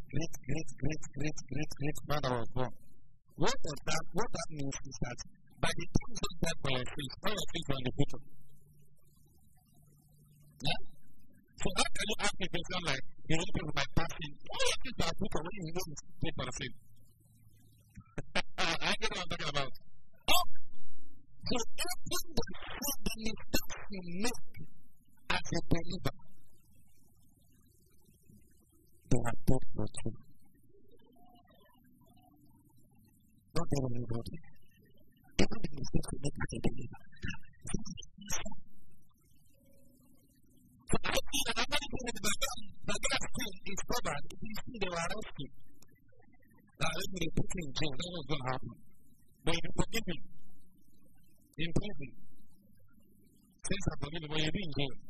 father was born. What that means is that by the time God died for your sins, all your sins were in the future. Yeah? So how can you ask a question like, you know, people by passing, all your sins are future when you know it's paid for the sin? I get what I'm talking about. Oh! So even the mistakes you make as a believer, they are paid for too. Not everybody. Even the mistakes you make as a believer. So I see that many people in the background still is covered. You see they were arrested. Now let me put you in jail. That's what's going to happen. But if you forgive me, in prison, since I forgive you, but you'll be in jail.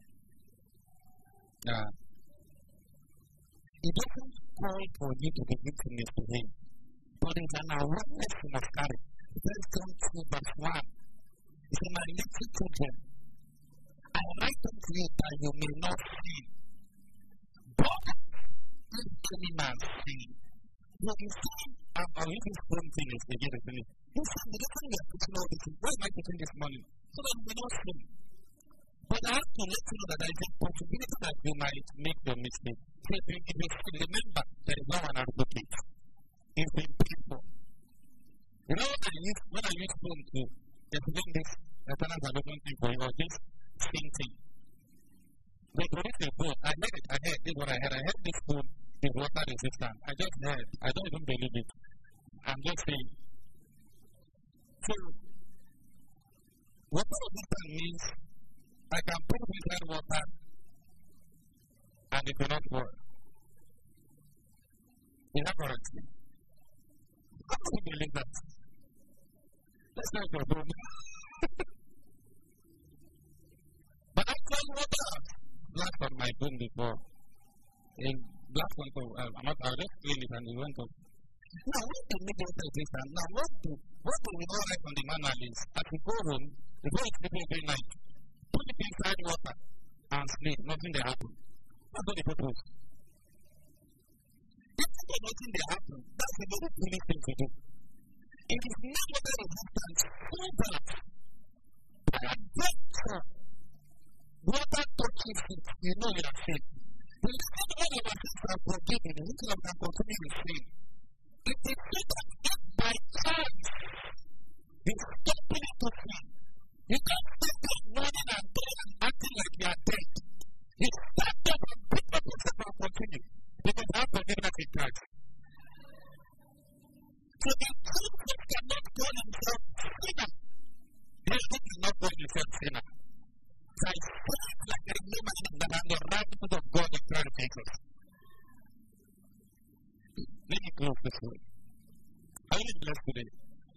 It doesn't call for you to be witness to Him. But it's an awareness you must carry. First John 2 verse 1. It says, my little children, I write unto you that you may not sin. But if any man sin, so you see, I'll use this one thing as they get it to me. You see, the reason we are putting all this, why am I putting this morning? So that we may not sin. But I have to let you know that there is a possibility that you might make the mistake. So if you remember, there is no one advocate. It's been paid for. You know what when I use phone to explain this eternal salvation thing for you, or this same thing. They produced a phone. I heard this is what I heard. I heard this phone is water resistant. I just heard. I don't even believe it. I'm just saying. So, water resistant means I can put inside water and it will not work. Is that correct? How do you believe that? Let's not go home. But I tried water black on my phone before. In black one, I'll just clean it and it went off. Now, what do we do with this? Now, what do we know right on the manual is at the go home, the way it's sleeping every night, put it inside water and sleep, nothing will happen. That's what the purpose. If nothing will happen, that's a very foolish thing to do. It is not water resistant, so that by adventure, water touches it, you know you are safe. The reason all of our sins are forgiven, the reason we can continue with sin, it is so that if by chance you stop it to sin, you can't stop up running and doing and acting like you are dead. You stand up and pick up yourself and continue. Because our forgiveness is Christ. So the Christian cannot call himself sinner. The Christian cannot call himself sinner. So I feel like I remember that I'm the righteousness of God in Christ Jesus. Let me close this way. How are you blessed today?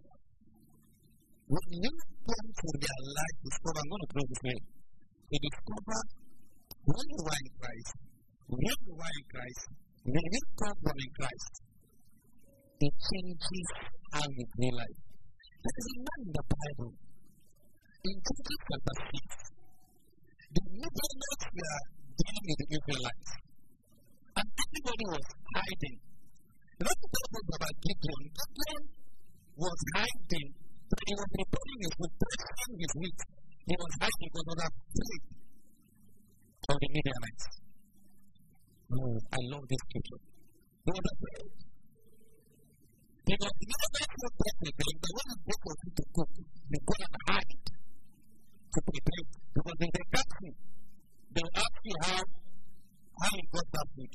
When you come to realize, discover, I'm going to close this way. To discover when you are in Christ, when you are in Christ, when you come from in Christ, it changes how you do life. There is a man in the Bible, in Genesis chapter 6, the Midianites were dealing with the Israelites, and everybody was hiding. You know the Bible about Gideon? Gideon was hiding, but he was preparing his food, pressing his wheat. He was hiding because of that faith of the Midianites. Oh, I love this scripture. He was afraid. Because the Midianites were practicing, they wanted to go to cook. They go and hide to prepare. Because if they catch you, they will ask you how you got that food.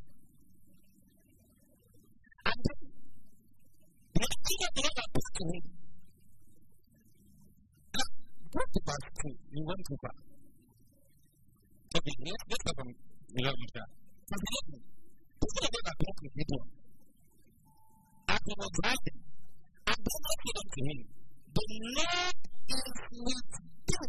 And then, the idea of the Lord appeared to him. get to verse 2, you went too far. Okay, let's start from 11. Verse 11. People of God are talking to Gideon. As he was writing, and the Lord said unto him, the Lord is with you.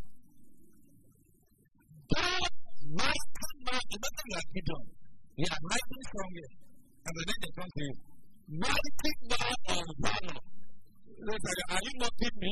God, mighty man, imagine like Gideon. We are writing somewhere, and then they come to you. Mighty man of valor. They say, are you mocking me?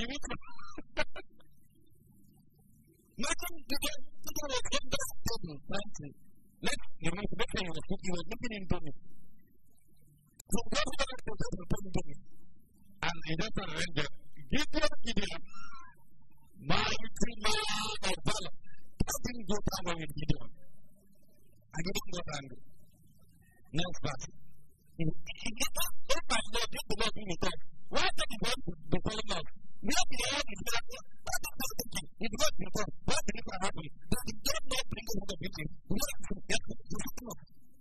Imagine Gideon was in the table, trying to let's say he was looking into me. So God was into me. And he just said, Gideon, mighty man of valor. God didn't go down with Gideon. I didn't go down. Next verse. If my Lord, this will not be with us. Why did he want to be calling us? We have the Lord is there. What is God thinking? If God is with us, what did it happen? Does the God not bring us out of victory? We have to get to the system.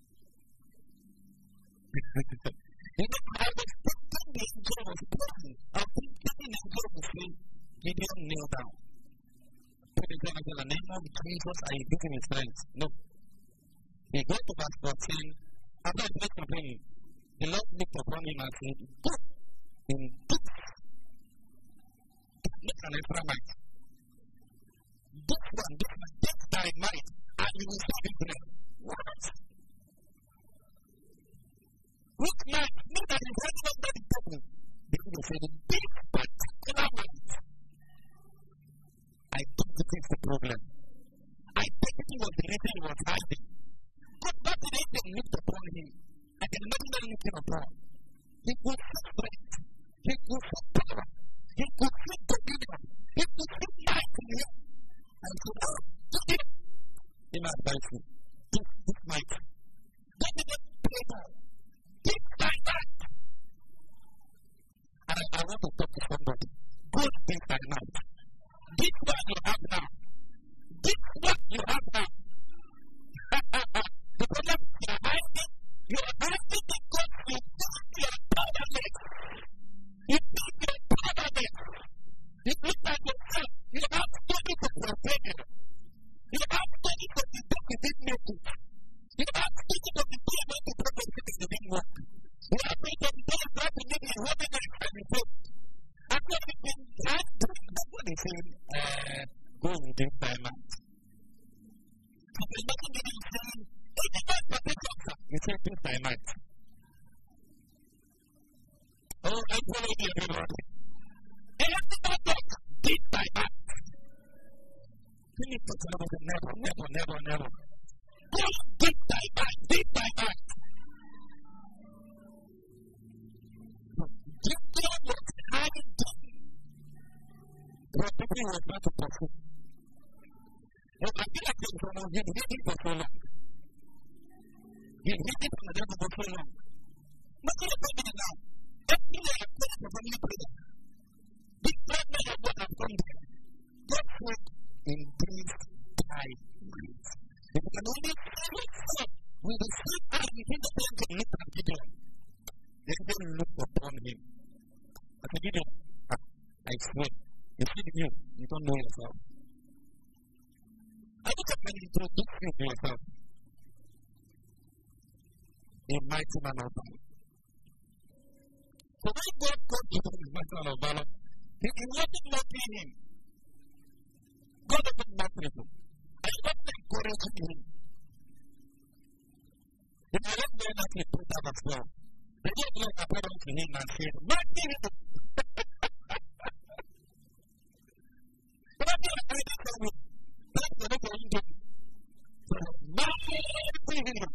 I was thinking the angel was praying. I was thinking the angel was saying, Gideon kneel down. Put it down in the name of Jesus, I give him his strength. No. He got to verse 14. After I prayed for him, the Lord looked upon him and said, go in this. Look an Ephraimite. This thy might, and you will serve him bread. What? Which might? Not that he's ready up that is taken. The people said, this particular might. I think this is the problem. I think it was the reason he was hiding. But not the reason he looked upon him. I can imagine that looking upon. He could see strength. He could see power. He could see dominion. He could see life in him. And so, look at him. He might advise you. This might. Don't even pray now. This like that. And I want to talk to somebody. Good things like that. This is what you have now. This is what you have now. The problem is you are hiding. You are hiding because you think you are powerless. You think you are powerless. You look at yourself. You have studied to protect you. You have studied to detect the dignity. You have studied to detect the purpose of the didn't work. You have studied to detect what you need in holiness and faith. And what you can have to do, that's what they say, go within 5 months. So there's nothing that you say, you say 2 months. Oh, I follow you, everybody. Everybody did 5 months. Can you put some of it? Never. Just did 5 months. Gideon was hiding deep. But people were not to pursue. But I feel like someone had waiting for so long. He waited for the devil for so long. Look at the problem now. Everywhere I pray for family prayer. This problem of what I've done there. God work in these 5 months. If you can only see yourself with the same eye within the time to look at Gideon, then they look upon him. I said, Gideon, I swear, you see you, you don't know yourself. I look at when you introduce you to yourself. A mighty man of valor. So when God got to him, mighty man of valor, he wasn't mocking him. God wasn't mocking him. I wasn't encouraging him. If I let me not be put out as well, the Lord looked upon to him and said, mighty him. But I feel like I didn't tell you. That's the look of you. So, mighty him.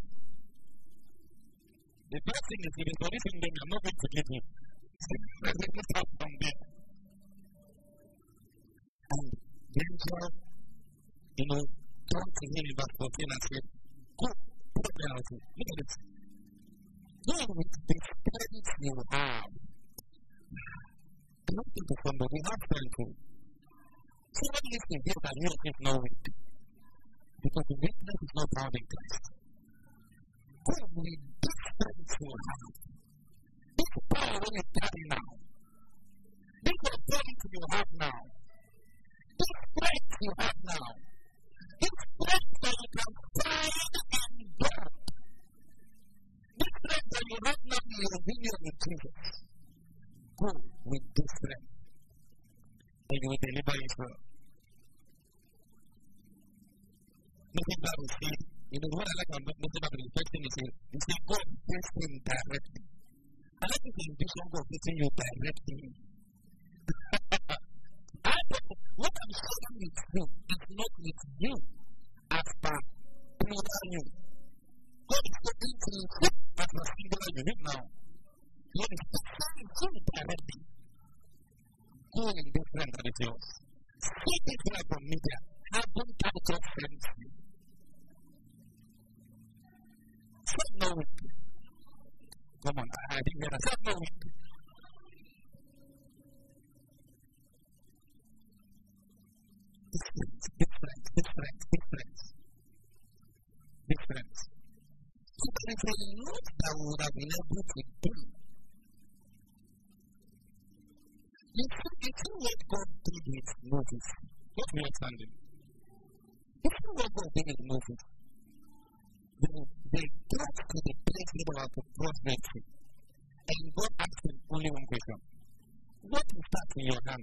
The best thing is, if it's for this thing, then I'm not going to forgive him. Let me start from there. And the angel, turned to him in verse 14 and said, go, put me out. Look at this. Go with the strength you have. Don't think of somebody, have strength too. Somebody listening here that you think no weak. Because the weakness is not found in Christ. Go with the strength you have. This power when you carry now. This authority you have now. This go with this strength, and you will deliver Israel. Moses Bible says, what I like about Moses Bible, the first thing he says, God faced him directly. I like to think this one God facing you directly. What I'm saying with you is not with you as per plural you. God is talking to you as a singular unit now. God is saying to you directly. Go in different religions. See this like from media. I don't have to friends. Say no week. Come on, I didn't hear that. Say no week. Difference. So there is a lot that we would have been able to do. You see what God did with Moses. What we are standing. You see what God did with Moses. They got to the place where they were to cross the sea. And God asked him only one question. What is that in your hand?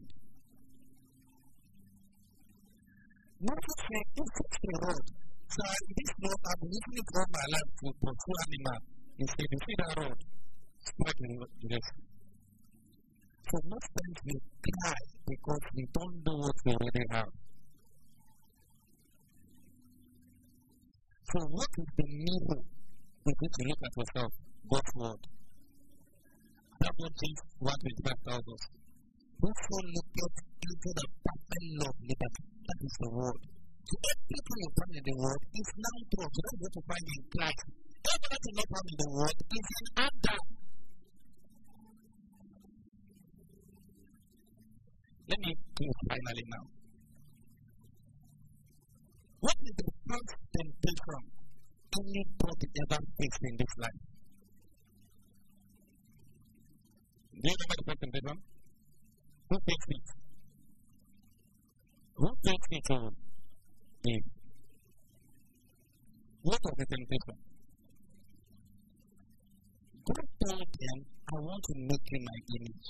Moses said, if it's the road, so this road, I've been using it all my life to pursue animals. He said, you see that road? Strike the rest. So most times we cry because we don't know what we already have. So what is the mirror we need to look at ourselves? God's word. That's what James 1:25 tells us. Whoso looketh into the perfect law of liberty, that is the word. So everything you find in the word is now true. So that's what you find in Christ. Everything you not found in the word is in Adam. Let me close finally now. What is the first temptation anybody ever faced in this life? Do you remember the first temptation? Who faced it? Who faced it to Eve? What was the temptation? God told them, I want to make you my image.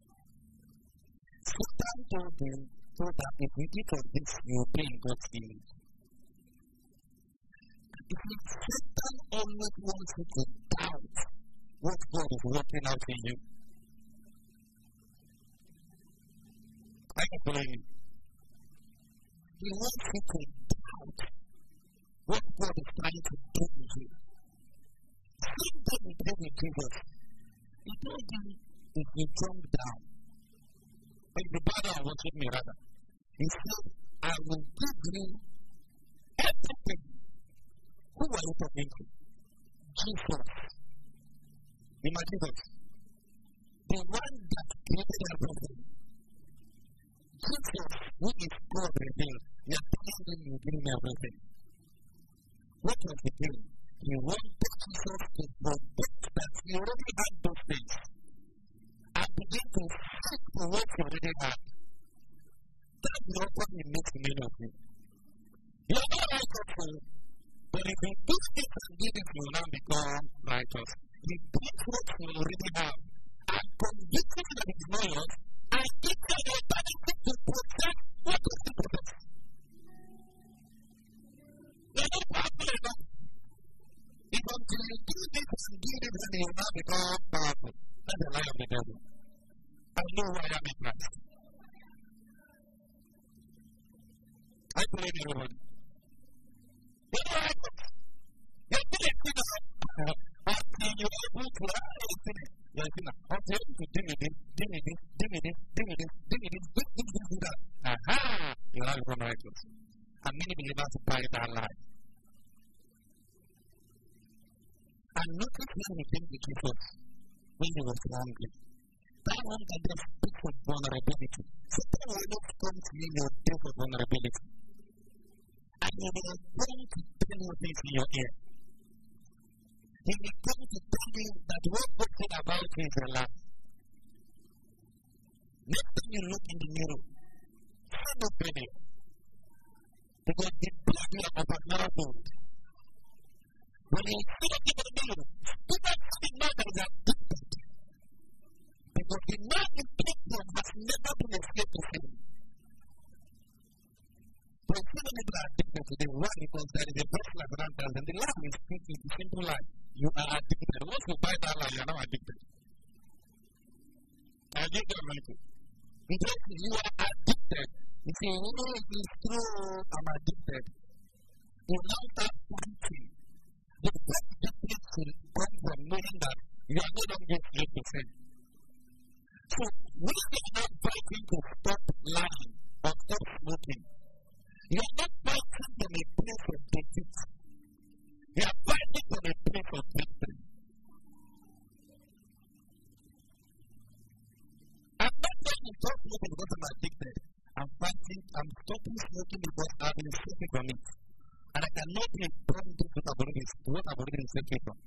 Satan told them, so that if you eat of this, you will be in God's image. Satan always wants you to doubt what God is working out in you. I can believe you. He wants you to doubt what God is trying to do with you. Same thing he did with Jesus. He told him, if you jump down, if you bow down and worship me rather, he said, I will give you everything. Who are you talking to? Jesus. Imagine this. The one that created everything. Jesus, who is God revealed, you are telling him you give him everything. What was he doing? He wanted Jesus to forget that he already had those things and begin to seek for what he already had. That's not what he makes many of you. You are not righteous, but if you do things and give it, you will now become righteous. He takes what you already have and convinces you that it is not yours and gives you the ability to protect what is the purpose. You are not powerful enough. If until you do this and do this, then you will now become powerful. That's the lie of the devil. I know why I am in Christ. I believe everybody. You are righteous. You are still a sinner. Until you are able to lie a sinner. You are a sinner. Until you are able to do with this, do with this, do with this, do with this, do with this, do that. Aha! You are become righteous. And many believers buy that lie. And notice when he came to Jesus, when he was hungry. That one that just speaks of vulnerability. Satan will always come to you in your days of vulnerability. And he will come to tell you things in your ear. He will come to tell you that what God said about you is a lie. Next time you look in the mirror, see no failure. Because the blood you are overflowing. When you see it in the mirror, do not see man that is addicted. because the man in prison has never been a slave to sin. But so many people are addicted today. Why? Because there is a person around us, and the lie is speaking the simple lie. You are addicted. Once you buy that lie, you are now addicted. I give you a minute. Because you are addicted. You say, oh, it's true, I'm addicted. You now start preaching. The first difference will come from knowing that you are no longer slave to sin. So, when you are not fighting to stop lying or stop smoking, you are not fighting from a place of defeat. You are fighting from a place of victory. I'm not saying to stop smoking because I'm addicted. I'm stopping smoking because I've been saved from it. And I cannot be brought into what I've already been saved from.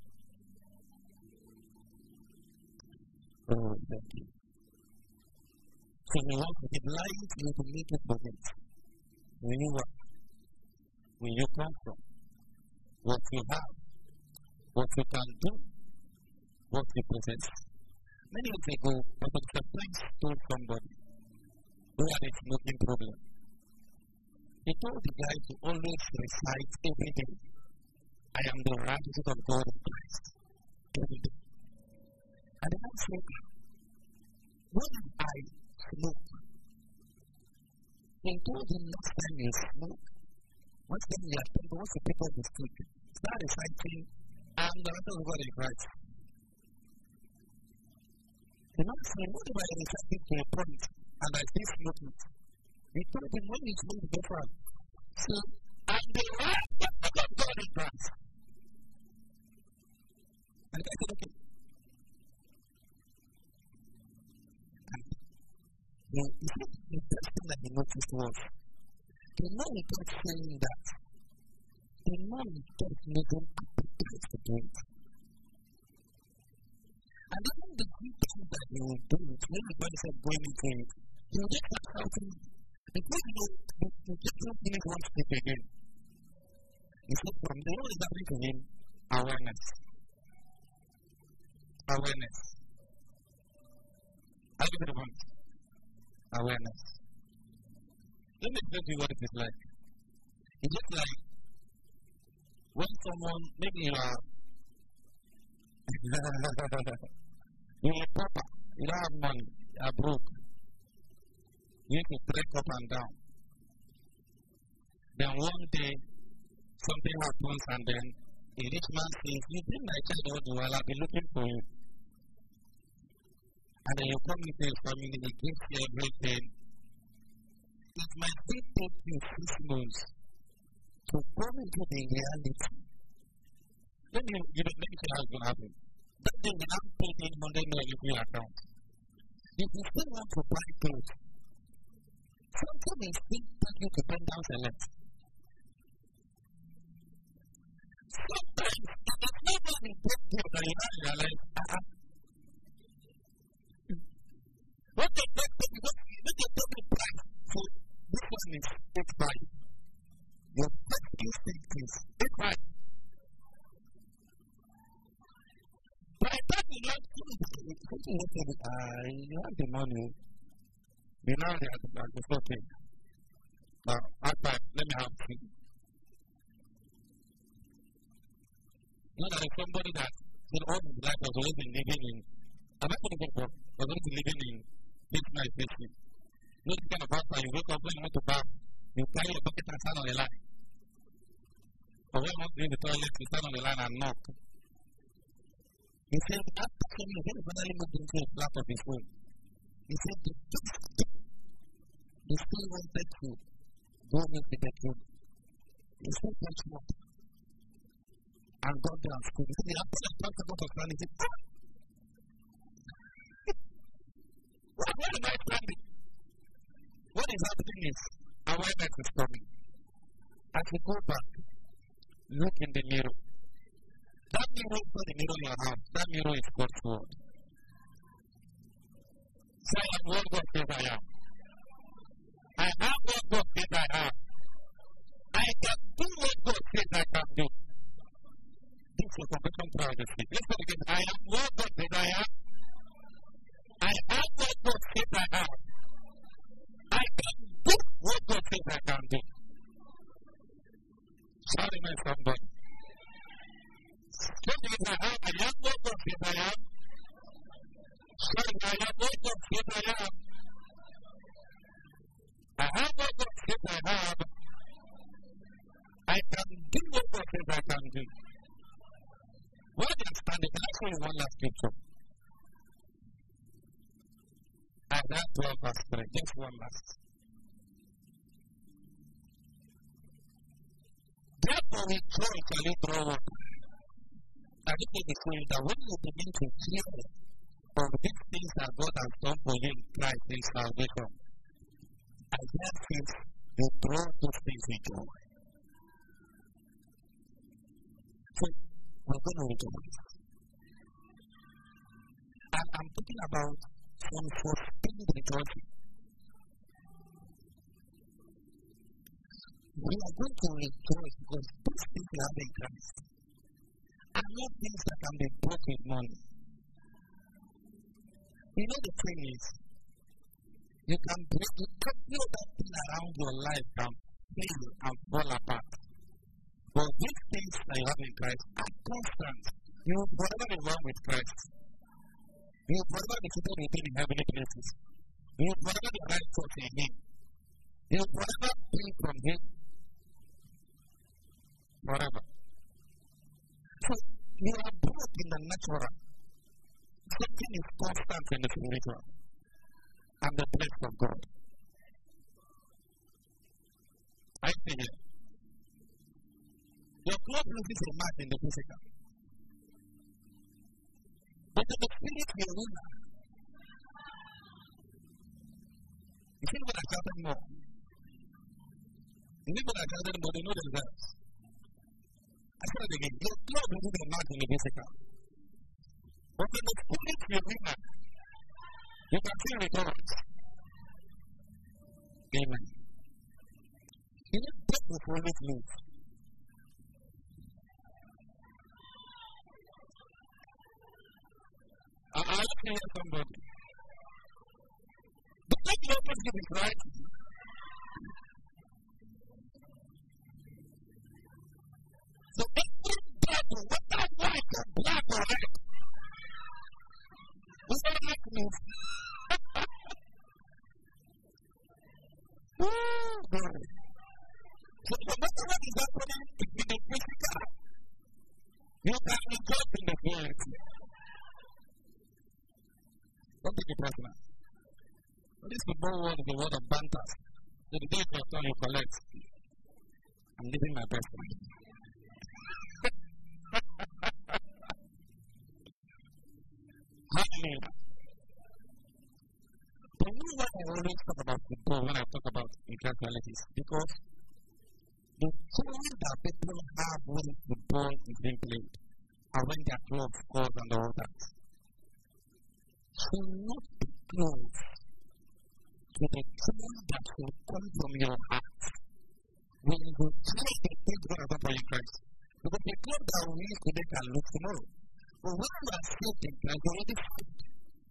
Oh, thank you. So we want to keep lying to you to make it forget. When you work, when you come from, what you have, what you can do, what you possess. Many years ago, Dr. Chaplain told somebody who had a smoking problem. He told the guy to always recite every day, I am the righteousness of God in Christ. Every day. And the man said, when I smoke, he told him next time you smoke, once then you are told, once you pick up the stick, start reciting, I am the righteousness of God in Christ. The man said, what if I recite it to a point and I still smoke it? He told him when you smoke the front. So, I'm the righteousness of God in Christ. And the guy said, okay. And the first thing that he noticed was, the man he kept saying that, the man he kept making appetite to do it. And even the good things that he will do it, when the body said going into it, he will just start shouting. Because you know, the different things one step again. He said, from there, what is happening to him? Awareness. Awareness. How do you want? Awareness. Let me explain to you what it is like. It's just like when someone, maybe you are you're a pauper, you don't have money, you are broke. You need to trek up and down. Then one day, something happens and then a rich man says, you've been my child all the while, I've been looking for you. And then you come into his family, he gives you everything. It might take you 6 months to come into the reality. Let me tell you how it's going to happen. That day when I'm paying $100 million in your account, if you still want to buy clothes, something is still taking you to bend down select. Sometimes, it's not only good deal that you have in your life. What they take the price for this one is 8.5. Your first instinct is 8.5. By the time you learn you have the money. You know they are the bank, it's okay. After, let me have tea. You know, there is somebody that in all his life has always been living in, I'm not going to go for, was always living in this nice basement. You know, this kind of house where you wake up when you want to bath, you carry your bucket and stand on the line. Or when you want to go in the toilet, you stand on the line and knock. He said, after coming, when he finally moved into a flat of his own, he said, the first day, he still wanted to go into the bedroom. He said, what's more? And got there and school. He said, after the first about of standing, he said, what am I standing? What is happening is, awareness is coming. As you go back, look in the mirror. That mirror is not the mirror in your house. That mirror is God's word. Say, I am what God says I am. I am what God says I am. I can do what God says I can do. This is a confession prayer this week. Let's go again. I am what God says I am. I am what I am. I have what God says I have. I can do what God says I can do. Where do you stand? Can I show you one last scripture? Isaiah 12 verse 3. Just one last. Therefore rejoice and you grow up. I think it is saying that when you begin to hear of these things that God has done for you in Christ in salvation, Isaiah says you throw those things with joy. So we're going to rejoice. And I'm talking about some sustained rejoicing. We are going to rejoice because those things we have in Christ are not things that can be bought with money. You know the thing is, you can break it, feel that thing around your life can fail and fall apart. But these things that you have in Christ are constant. You will forever be one with Christ. You will forever be seated with Him in heavenly places. You will forever be righteous in Him. You will forever be from Him. Forever. So, you are brought in the natural. Something is constant in the spiritual. And the place of God. I see here. Your clothes loses a match in the physical. But in the spirit, you're a winner. You see what I shouted more? You see what I shouted more? You know the results. I said it again. Your clothes loses a match in the physical. But in the spirit, you're a winner. You can feel returns. Amen. You know, death will always lose. I like to hear somebody. The thing you always give is right. So every devil, whether white or black or red, is not like me. So no matter what is happening in the physical, you can rejoice in the spirit. Don't take it personal. This football world is the world of banters. So the day your turn, you collect. I'm living my best life. Hallelujah. The reason why I always talk about football when I talk about incongruities because the joy that people have when football is being played and when their club scores and all that should not be close to the joy that will come from your heart when you try to think God has done for you Christ. Because the club that we use today can lose tomorrow. But when you are saved in Christ, you're already saved.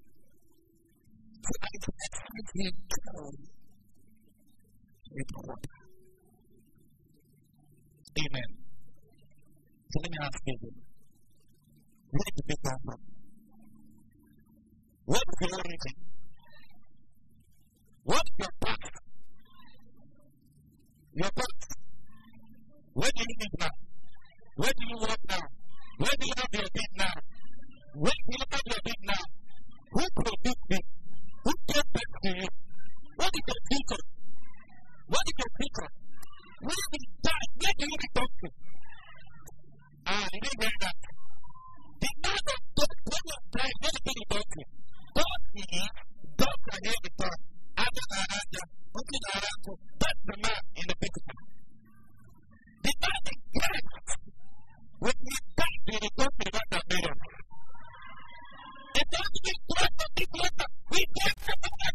So I expect you to be joy with God. Amen. So let me ask you, where did you come from? What is your origin? What is your past? Your past. Where do you live now? Where do you work now? Where do you have your beat now? Where do you have your beat now? Who produced you? Who gave back to you? What is your future? What is your future? Where do you die? Where do you return to? You didn't hear that. The man of God, when you die, where do you return to? God is, God can hear the thought. That's the man in the picture. The man is dead. When we die, we return to the man that made us. It doesn't mean God to be closer. We can't get the man.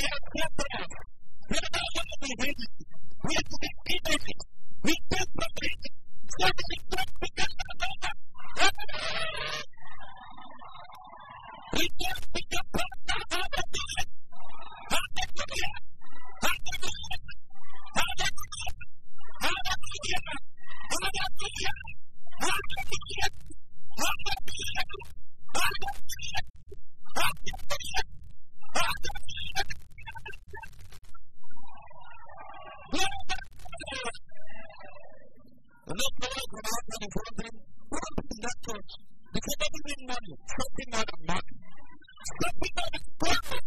have kept us. We are not going to be ready. We have to be innovative. We take from it. Something that we cannot do. We can't pick up how to do it. How to do it. How to do it. How to do it. How to do it. How to do it. How to do it. How to do it. How to do it. How to do it. How to do it. Look forward to our something. What happened in that church? Because they didn't need money. Something out of money. Something out of money.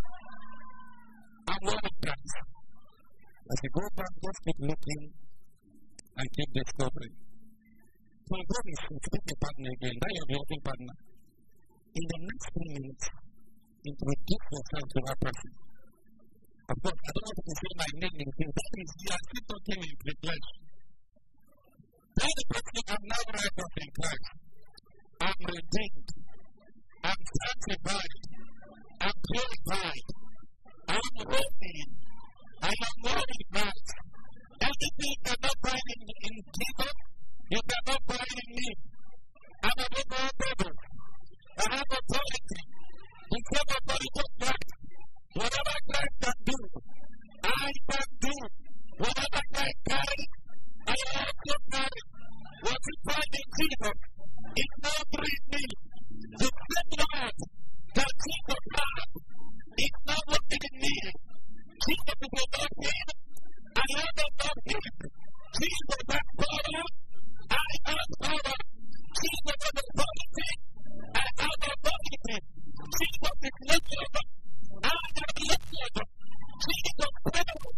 And what happens? As you go back, just keep looking and keep discovering. So God is still a partner again. Now you're the open partner. In the next 3 minutes, introduce yourself to that person. Of course, I don't want to say my name in English. That means you are still talking in English. Tell the person I'm now right off in Christ. I'm redeemed. I'm sanctified. I'm purified. I'm holy. I am worthy God. Everything you cannot find in Jesus, you cannot find in me. I'm above all brothers. I have authority. In some authority of Christ. Whatever Christ can do, I can do. Whatever Christ carries, I also carry. What you find in Jesus is not through me. The same Lord that Jesus has is not working in me. Jesus is above him. I am above him. Jesus has power. I have power. Jesus has authority. I have authority. Jesus is lifted up. I am lifted up. Jesus prays.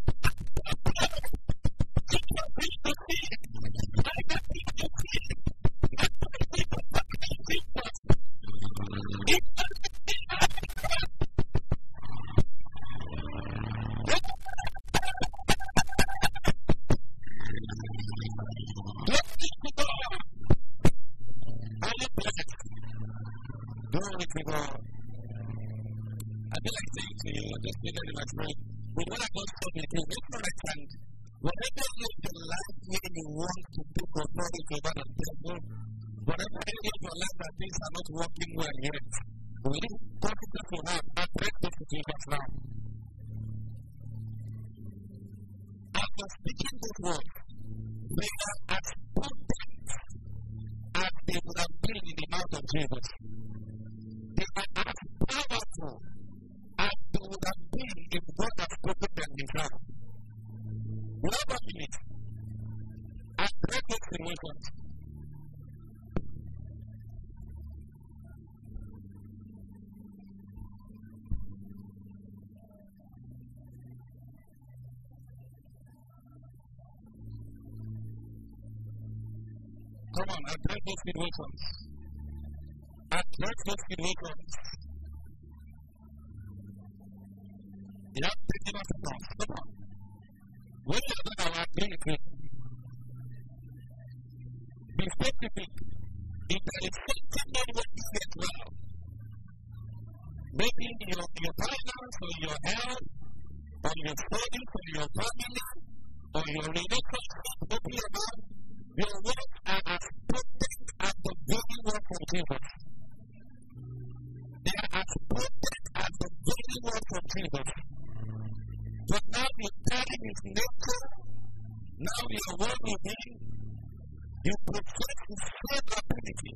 Jesus is the seed. I can be the seed. I can be the fucking Jesus. It doesn't mean I can glory to God. I feel like saying to you, just figure in my brain, with what I got to do, make sure I can, whatever is the life where you want to do authority over the devil, whatever area of your life that things are not working well yet, we need confidence to have and break those situations now. After speaking this word, they are as potent as they would have been in the mouth of Jesus. They are as powerful as they would have been if God had spoken them himself. Without a minute, I break those situations. Come on, I break those situations. I break those situations. You have to take enough time. Come on. When you're going to agree with it, be specific. If there is something not working yet well, maybe your finance or your health, or your studies, or your family, or your relationship, open your mouth, your words are as potent as the very word from Jesus. They are as potent as the very word from Jesus. But now you carry his nature, now you are one with him, you possess his same ability.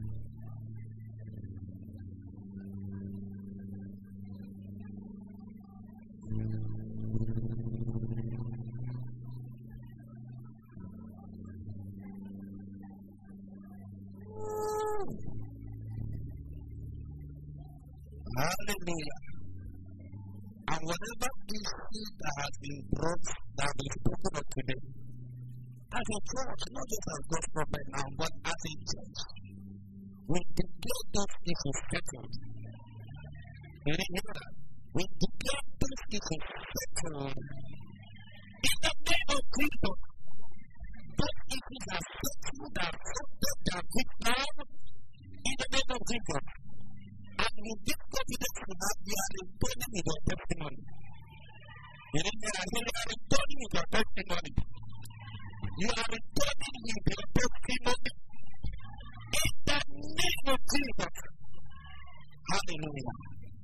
Hallelujah. And whatever issue that has been brought, that has been spoken of today, as a church, not just as God's prophet now, but as a church, we declare those issues settled. You hear that? We declare those issues settled. In the name of Jesus, those issues are settled, are sorted, they are fixed now. In the name of Jesus. And with this confidence we have, we are returning with your testimony. You are returning with your testimony. You are returning with your testimony. In the name of Jesus. Hallelujah.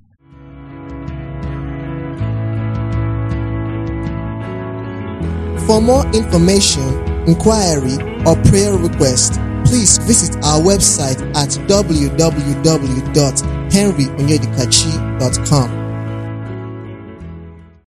For more information, inquiry, or prayer request, please visit our website at www.henryonyedikachi.com.